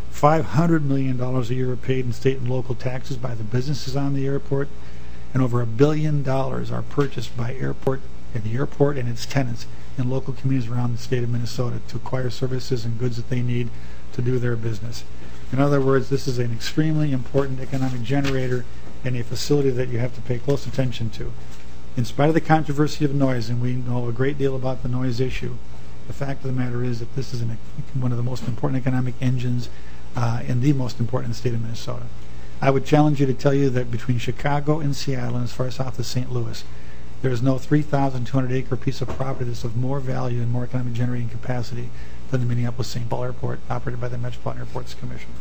$500 million a year are paid in state and local taxes by the businesses on the airport, and over $1 billion are purchased by the airport and its tenants in local communities around the state of Minnesota to acquire services and goods that they need to do their business. In other words, this is an extremely important economic generator and a facility that you have to pay close attention to. In spite of the controversy of noise, and we know a great deal about the noise issue, the fact of the matter is that this is one of the most important economic engines and the most important in the state of Minnesota. I would challenge you to tell you that between Chicago and Seattle and as far south as St. Louis, there is no 3,200-acre piece of property that's of more value and more economic generating capacity than the Minneapolis-St. Paul Airport, operated by the Metropolitan Airports Commission.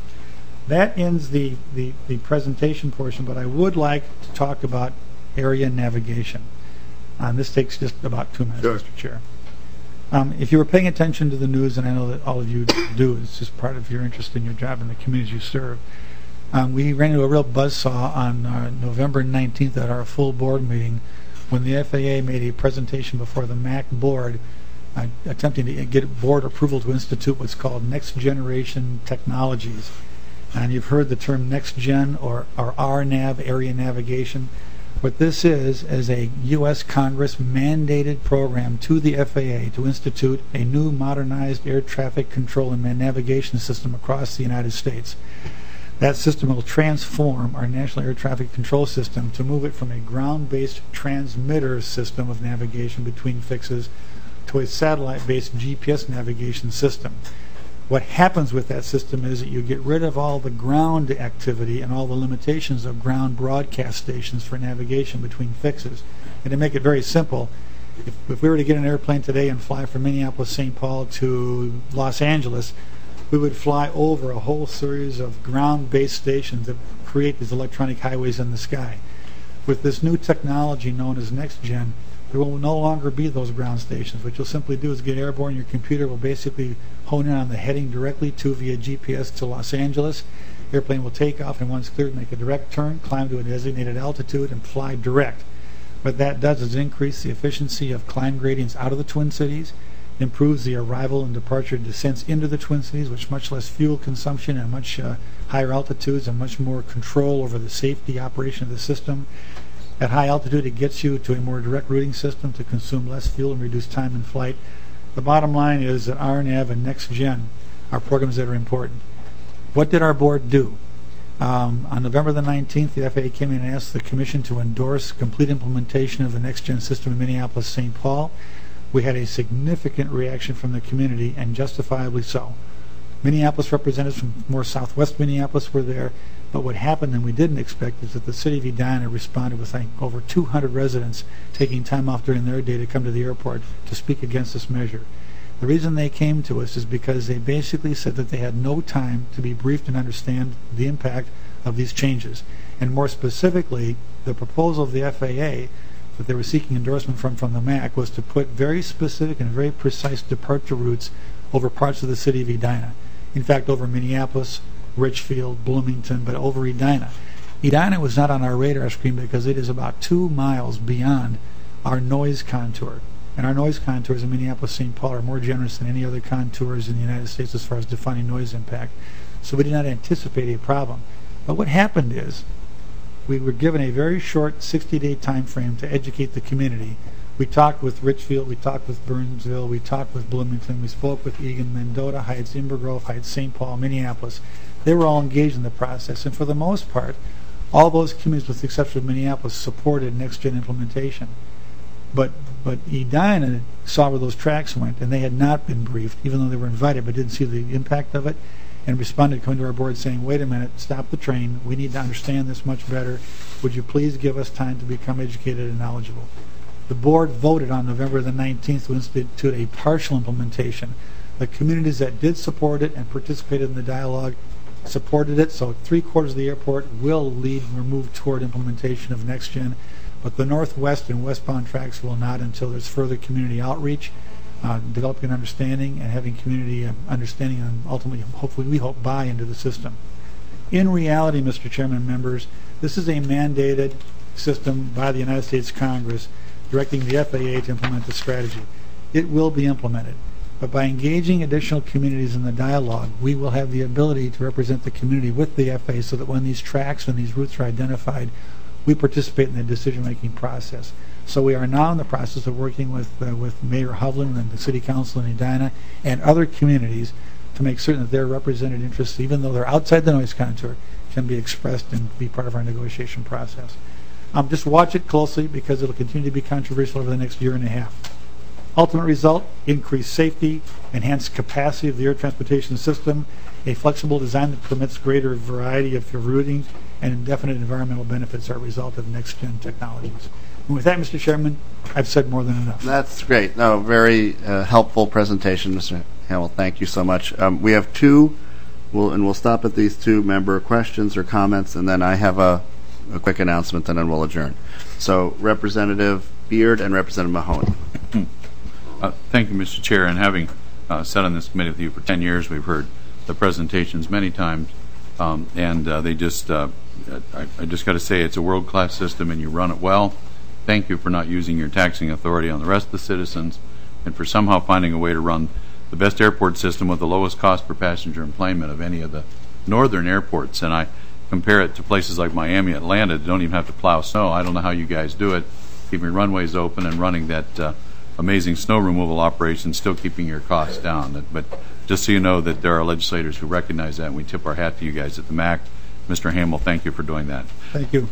That ends the presentation portion, but I would like to talk about area navigation. This takes just about 2 minutes, sure. Mr. Chair. If you were paying attention to the news, and I know that all of you do, it's just part of your interest in your job and the communities you serve, we ran into a real buzzsaw on November 19th at our full board meeting when the FAA made a presentation before the MAC board attempting to get board approval to institute what's called next generation technologies. And you've heard the term next gen or RNAV, area navigation. What this is a U.S. Congress mandated program to the FAA to institute a new modernized air traffic control and navigation system across the United States. That system will transform our national air traffic control system to move it from a ground-based transmitter system of navigation between fixes to a satellite-based GPS navigation system. What happens with that system is that you get rid of all the ground activity and all the limitations of ground broadcast stations for navigation between fixes. And to make it very simple, if we were to get an airplane today and fly from Minneapolis-St. Paul to Los Angeles, we would fly over a whole series of ground-based stations that create these electronic highways in the sky. With this new technology known as NextGen, there will no longer be those ground stations. What you'll simply do is get airborne. Your computer will basically hone in on the heading directly to via GPS to Los Angeles. Airplane will take off, and once cleared, make a direct turn, climb to a designated altitude, and fly direct. What that does is increase the efficiency of climb gradients out of the Twin Cities, improves the arrival and departure descents into the Twin Cities, which much less fuel consumption and much higher altitudes and much more control over the safety operation of the system. At high altitude, it gets you to a more direct routing system to consume less fuel and reduce time in flight. The bottom line is that RNAV and NextGen are programs that are important. What did our board do? On November the 19th, the FAA came in and asked the Commission to endorse complete implementation of the NextGen system in Minneapolis-St. Paul. We had a significant reaction from the community, and justifiably so. Minneapolis representatives from more southwest Minneapolis were there. But what happened, and we didn't expect, is that the city of Edina responded with, I think, over 200 residents taking time off during their day to come to the airport to speak against this measure. The reason they came to us is because they basically said that they had no time to be briefed and understand the impact of these changes. And more specifically, the proposal of the FAA that they were seeking endorsement from the MAC was to put very specific and very precise departure routes over parts of the city of Edina. In fact, over Minneapolis, Richfield, Bloomington, but over Edina. Edina was not on our radar screen because it is about 2 miles beyond our noise contour. And our noise contours in Minneapolis-St. Paul are more generous than any other contours in the United States as far as defining noise impact. So we did not anticipate a problem. But what happened is we were given a very short 60-day time frame to educate the community. We talked with Richfield, we talked with Burnsville, we talked with Bloomington, we spoke with Eagan, Mendota Heights, Inver Grove Heights, St. Paul, Minneapolis. They were all engaged in the process, and for the most part, all those communities, with the exception of Minneapolis, supported next-gen implementation. But Edina saw where those tracks went, and they had not been briefed, even though they were invited, but didn't see the impact of it, and responded, coming to our board saying, wait a minute, stop the train, we need to understand this much better. Would you please give us time to become educated and knowledgeable? The board voted on November the 19th to institute a partial implementation. The communities that did support it and participated in the dialogue supported it, so 3/4 of the airport will lead or move toward implementation of NextGen, but the northwest and westbound tracks will not until there's further community outreach, developing an understanding and having community understanding and ultimately, hopefully, we hope, buy into the system. In reality, Mr. Chairman and members, this is a mandated system by the United States Congress directing the FAA to implement the strategy. It will be implemented. But by engaging additional communities in the dialogue, we will have the ability to represent the community with the FAA so that when these tracks and these routes are identified, we participate in the decision-making process. So we are now in the process of working with Mayor Hovland and the City Council in Edina and other communities to make certain that their represented interests, even though they're outside the noise contour, can be expressed and be part of our negotiation process. Just watch it closely because it will continue to be controversial over the next year and a half. Ultimate result, increased safety, enhanced capacity of the air transportation system, a flexible design that permits greater variety of routing, and indefinite environmental benefits are a result of next-gen technologies. And with that, Mr. Chairman, I've said more than enough. That's great. No, very helpful presentation, Mr. Hamill. Thank you so much. We have two, and we'll stop at these two member questions or comments, and then I have a quick announcement, and then we'll adjourn. So, Representative Beard and Representative Mahoney. Thank you, Mr. Chair. And having sat on this committee with you for 10 years, we've heard the presentations many times, and they just, I just got to say, it's a world-class system, and you run it well. Thank you for not using your taxing authority on the rest of the citizens, and for somehow finding a way to run the best airport system with the lowest cost per passenger employment of any of the northern airports. And I compare it to places like Miami, Atlanta, that don't even have to plow snow. I don't know how you guys do it, keeping runways open and running that amazing snow removal operation, still keeping your costs down. But just so you know that there are legislators who recognize that, and we tip our hat to you guys at the MAC. Mr. Hamill, thank you for doing that. Thank you.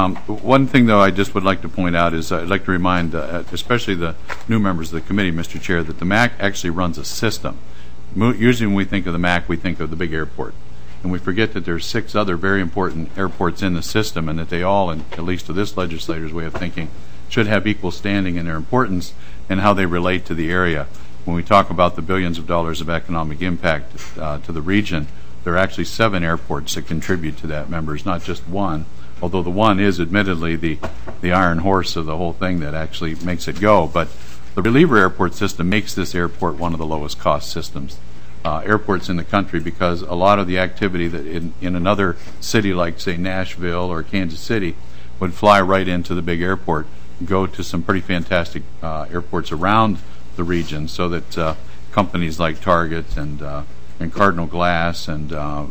One thing, though, I just would like to point out is I'd like to remind, especially the new members of the committee, Mr. Chair, that the MAC actually runs a system. Usually when we think of the MAC, we think of the big airport. And we forget that there's 6 other very important airports in the system, and that they all, and at least to this legislator's way of thinking, should have equal standing in their importance and how they relate to the area. When we talk about the billions of dollars of economic impact to the region, there are actually 7 airports that contribute to that, members, not just one, although the one is admittedly the iron horse of the whole thing that actually makes it go. But the reliever airport system makes this airport one of the lowest cost systems airports in the country, because a lot of the activity that in another city like, say, Nashville or Kansas City would fly right into the big airport, go to some pretty fantastic airports around the region, so that companies like Target and Cardinal Glass and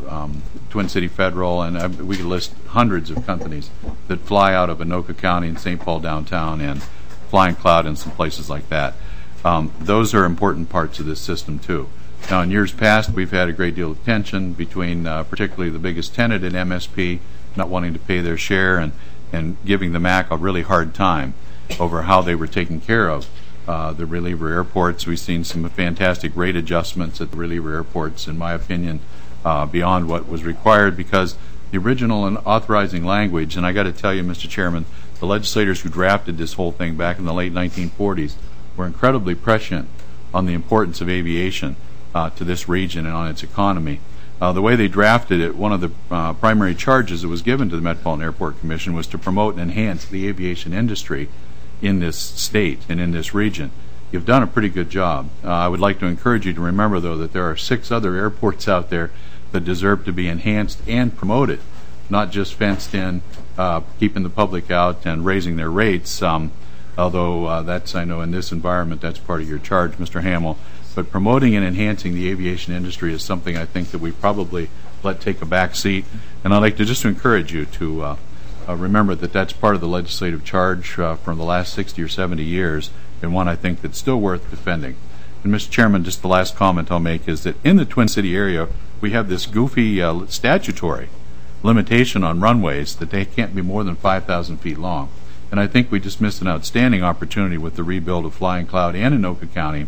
Twin City Federal, and we could list hundreds of companies that fly out of Anoka County and St. Paul downtown and Flying Cloud and some places like that. Those are important parts of this system too. Now, in years past, we've had a great deal of tension between particularly the biggest tenant at MSP not wanting to pay their share and giving the MAC a really hard time over how they were taken care of. the reliever airports. We've seen some fantastic rate adjustments at the reliever airports, in my opinion, beyond what was required, because the original and authorizing language, and I got to tell you, Mr. Chairman, the legislators who drafted this whole thing back in the late 1940s were incredibly prescient on the importance of aviation to this region and on its economy. The way they drafted it, one of the primary charges that was given to the Metropolitan Airport Commission was to promote and enhance the aviation industry in this state and in this region. You've done a pretty good job. I would like to encourage you to remember, though, that there are 6 other airports out there that deserve to be enhanced and promoted, not just fenced in, keeping the public out and raising their rates, although that's, I know, in this environment, that's part of your charge, Mr. Hamill. But promoting and enhancing the aviation industry is something I think that we probably let take a back seat. And I'd like to just encourage you to remember that that's part of the legislative charge from the last 60 or 70 years, and one I think that's still worth defending. And Mr. Chairman, just the last comment I'll make is that in the Twin City area, we have this goofy statutory limitation on runways that they can't be more than 5,000 feet long. And I think we just missed an outstanding opportunity with the rebuild of Flying Cloud and Anoka County,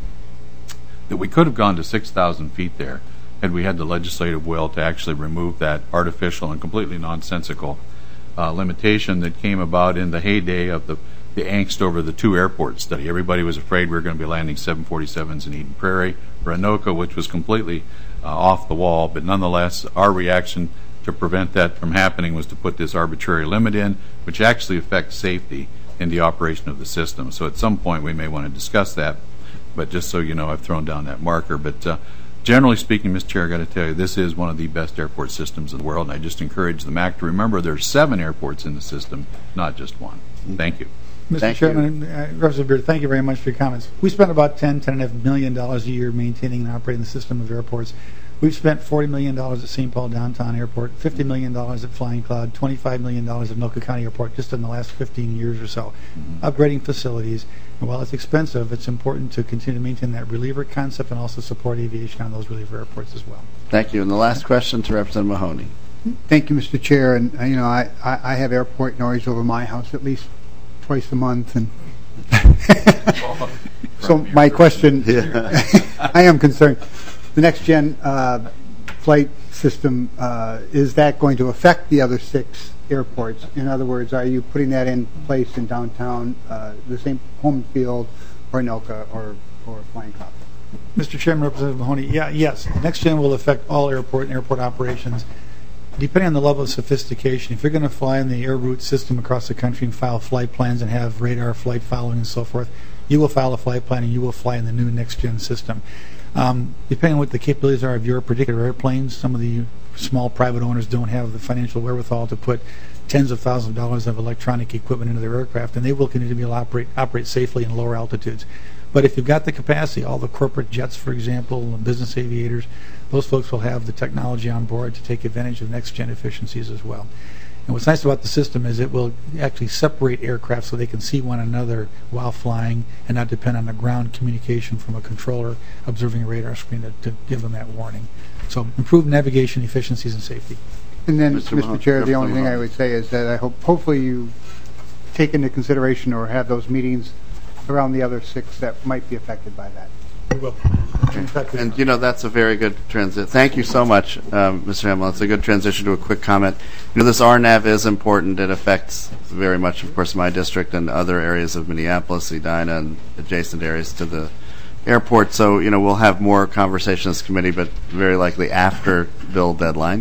that we could have gone to 6,000 feet there had we had the legislative will to actually remove that artificial and completely nonsensical limitation that came about in the heyday of the angst over the 2 airport study. Everybody was afraid we were going to be landing 747s in Eden Prairie or Anoka, which was completely off the wall, but nonetheless our reaction to prevent that from happening was to put this arbitrary limit in, which actually affects safety in the operation of the system. So at some point we may want to discuss that, but just so you know, I've thrown down that marker. But generally speaking, Mr. Chair, I've got to tell you, this is one of the best airport systems in the world, and I just encourage the MAC to remember there's 7 airports in the system, not just 1. Thank you. Mr. Chairman, Representative Beard, thank you very much for your comments. We spend about $10.5 million a year maintaining and operating the system of airports. We've spent $40 million at St. Paul Downtown Airport, $50 million at Flying Cloud, $25 million at Anoka County Airport just in the last 15 years or so, upgrading facilities. And while it's expensive, it's important to continue to maintain that reliever concept and also support aviation on those reliever airports as well. Thank you. And the last question to Representative Mahoney. Thank you, Mr. Chair. And I have airport noise over my house at least twice a month, and so my question, I am concerned. The next gen flight system, is that going to affect the other 6 airports? In other words, are you putting that in place in downtown, the same home field, or Anoka, or Flying Cloud? Mr. Chairman, Representative Mahoney, yes. Next gen will affect all airport and airport operations. Depending on the level of sophistication, if you're going to fly in the air route system across the country and file flight plans and have radar flight following and so forth, you will file a flight plan and you will fly in the new next-gen system. Depending on what the capabilities are of your particular airplanes, some of the small private owners don't have the financial wherewithal to put tens of thousands of dollars of electronic equipment into their aircraft, and they will continue to be able to operate safely in lower altitudes. But if you've got the capacity, all the corporate jets, for example, and business aviators, those folks will have the technology on board to take advantage of next-gen efficiencies as well. And what's nice about the system is it will actually separate aircraft so they can see one another while flying and not depend on the ground communication from a controller observing a radar screen to give them that warning. So improved navigation, efficiencies, and safety. And then, Mr. Chair, the only thing I would say is that I hope hopefully you take into consideration or have those meetings around the other 6 that might be affected by that. We will. And that's a very good transition. Thank you so much, Mr. Hamill. It's a good transition to a quick comment. This RNAV is important. It affects very much, of course, my district and other areas of Minneapolis, Edina, and adjacent areas to the airport. So, we'll have more conversation in this committee, but very likely after bill deadline,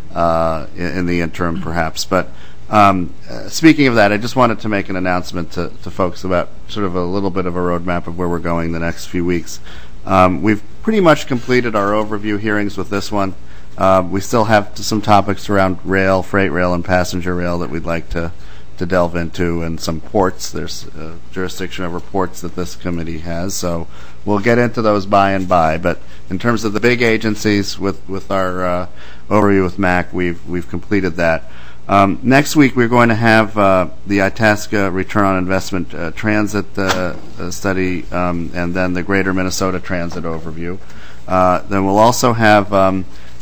in the interim, perhaps. But speaking of that, I just wanted to make an announcement to folks about sort of a little bit of a roadmap of where we're going the next few weeks. We've pretty much completed our overview hearings with this one. We still have some topics around rail, freight rail, and passenger rail that we'd like to delve into, and some ports. There's jurisdiction over ports that this committee has, so we'll get into those by and by. But in terms of the big agencies, with our overview with MAC, we've completed that. Next week we're going to have the Itasca Return on Investment Transit study, and then the Greater Minnesota Transit overview. Then we'll also have a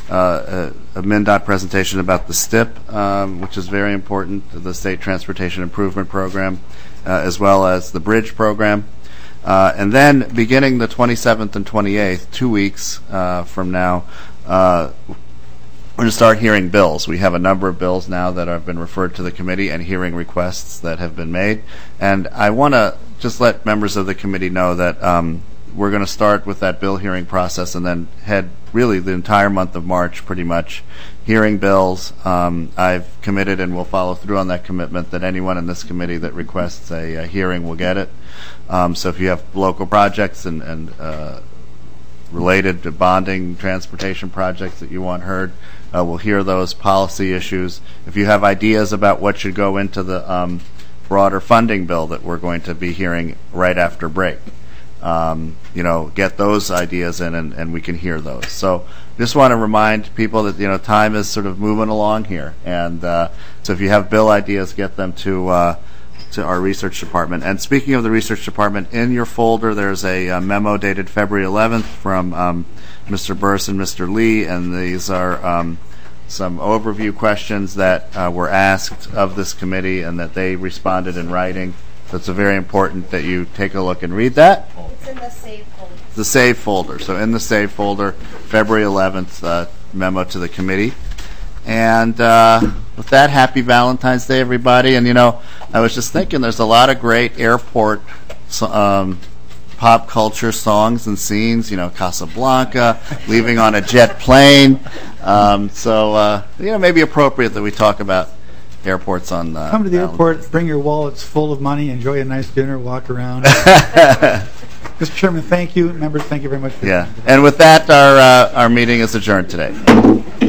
MnDOT presentation about the STIP, which is very important, the State Transportation Improvement Program, as well as the Bridge Program. And then beginning the 27th and 28th, 2 weeks from now, we're going to start hearing bills. We have a number of bills now that have been referred to the committee and hearing requests that have been made. And I want to just let members of the committee know that we're going to start with that bill hearing process and then head really the entire month of March pretty much hearing bills. I've committed and will follow through on that commitment that anyone in this committee that requests a hearing will get it. So if you have local projects and related to bonding, transportation projects that you want heard, we'll hear those policy issues. If you have ideas about what should go into the broader funding bill that we're going to be hearing right after break, get those ideas in and we can hear those. So just want to remind people that, time is sort of moving along here. And so if you have bill ideas, get them to our research department. And speaking of the research department, in your folder there's a memo dated February 11th from Mr. Burris and Mr. Lee, and these are some overview questions that were asked of this committee and that they responded in writing. So it's very important that you take a look and read that. It's in the SAVE folder. The SAVE folder. So in the SAVE folder, February 11th memo to the committee. And with that, happy Valentine's Day, everybody. And, I was just thinking there's a lot of great airport pop culture songs and scenes, Casablanca, leaving on a jet plane. So maybe appropriate that we talk about airports on come to the airport, bring your wallets full of money, enjoy a nice dinner, walk around. Mr. Chairman, thank you. Members, thank you very much for and with that, our meeting is adjourned today.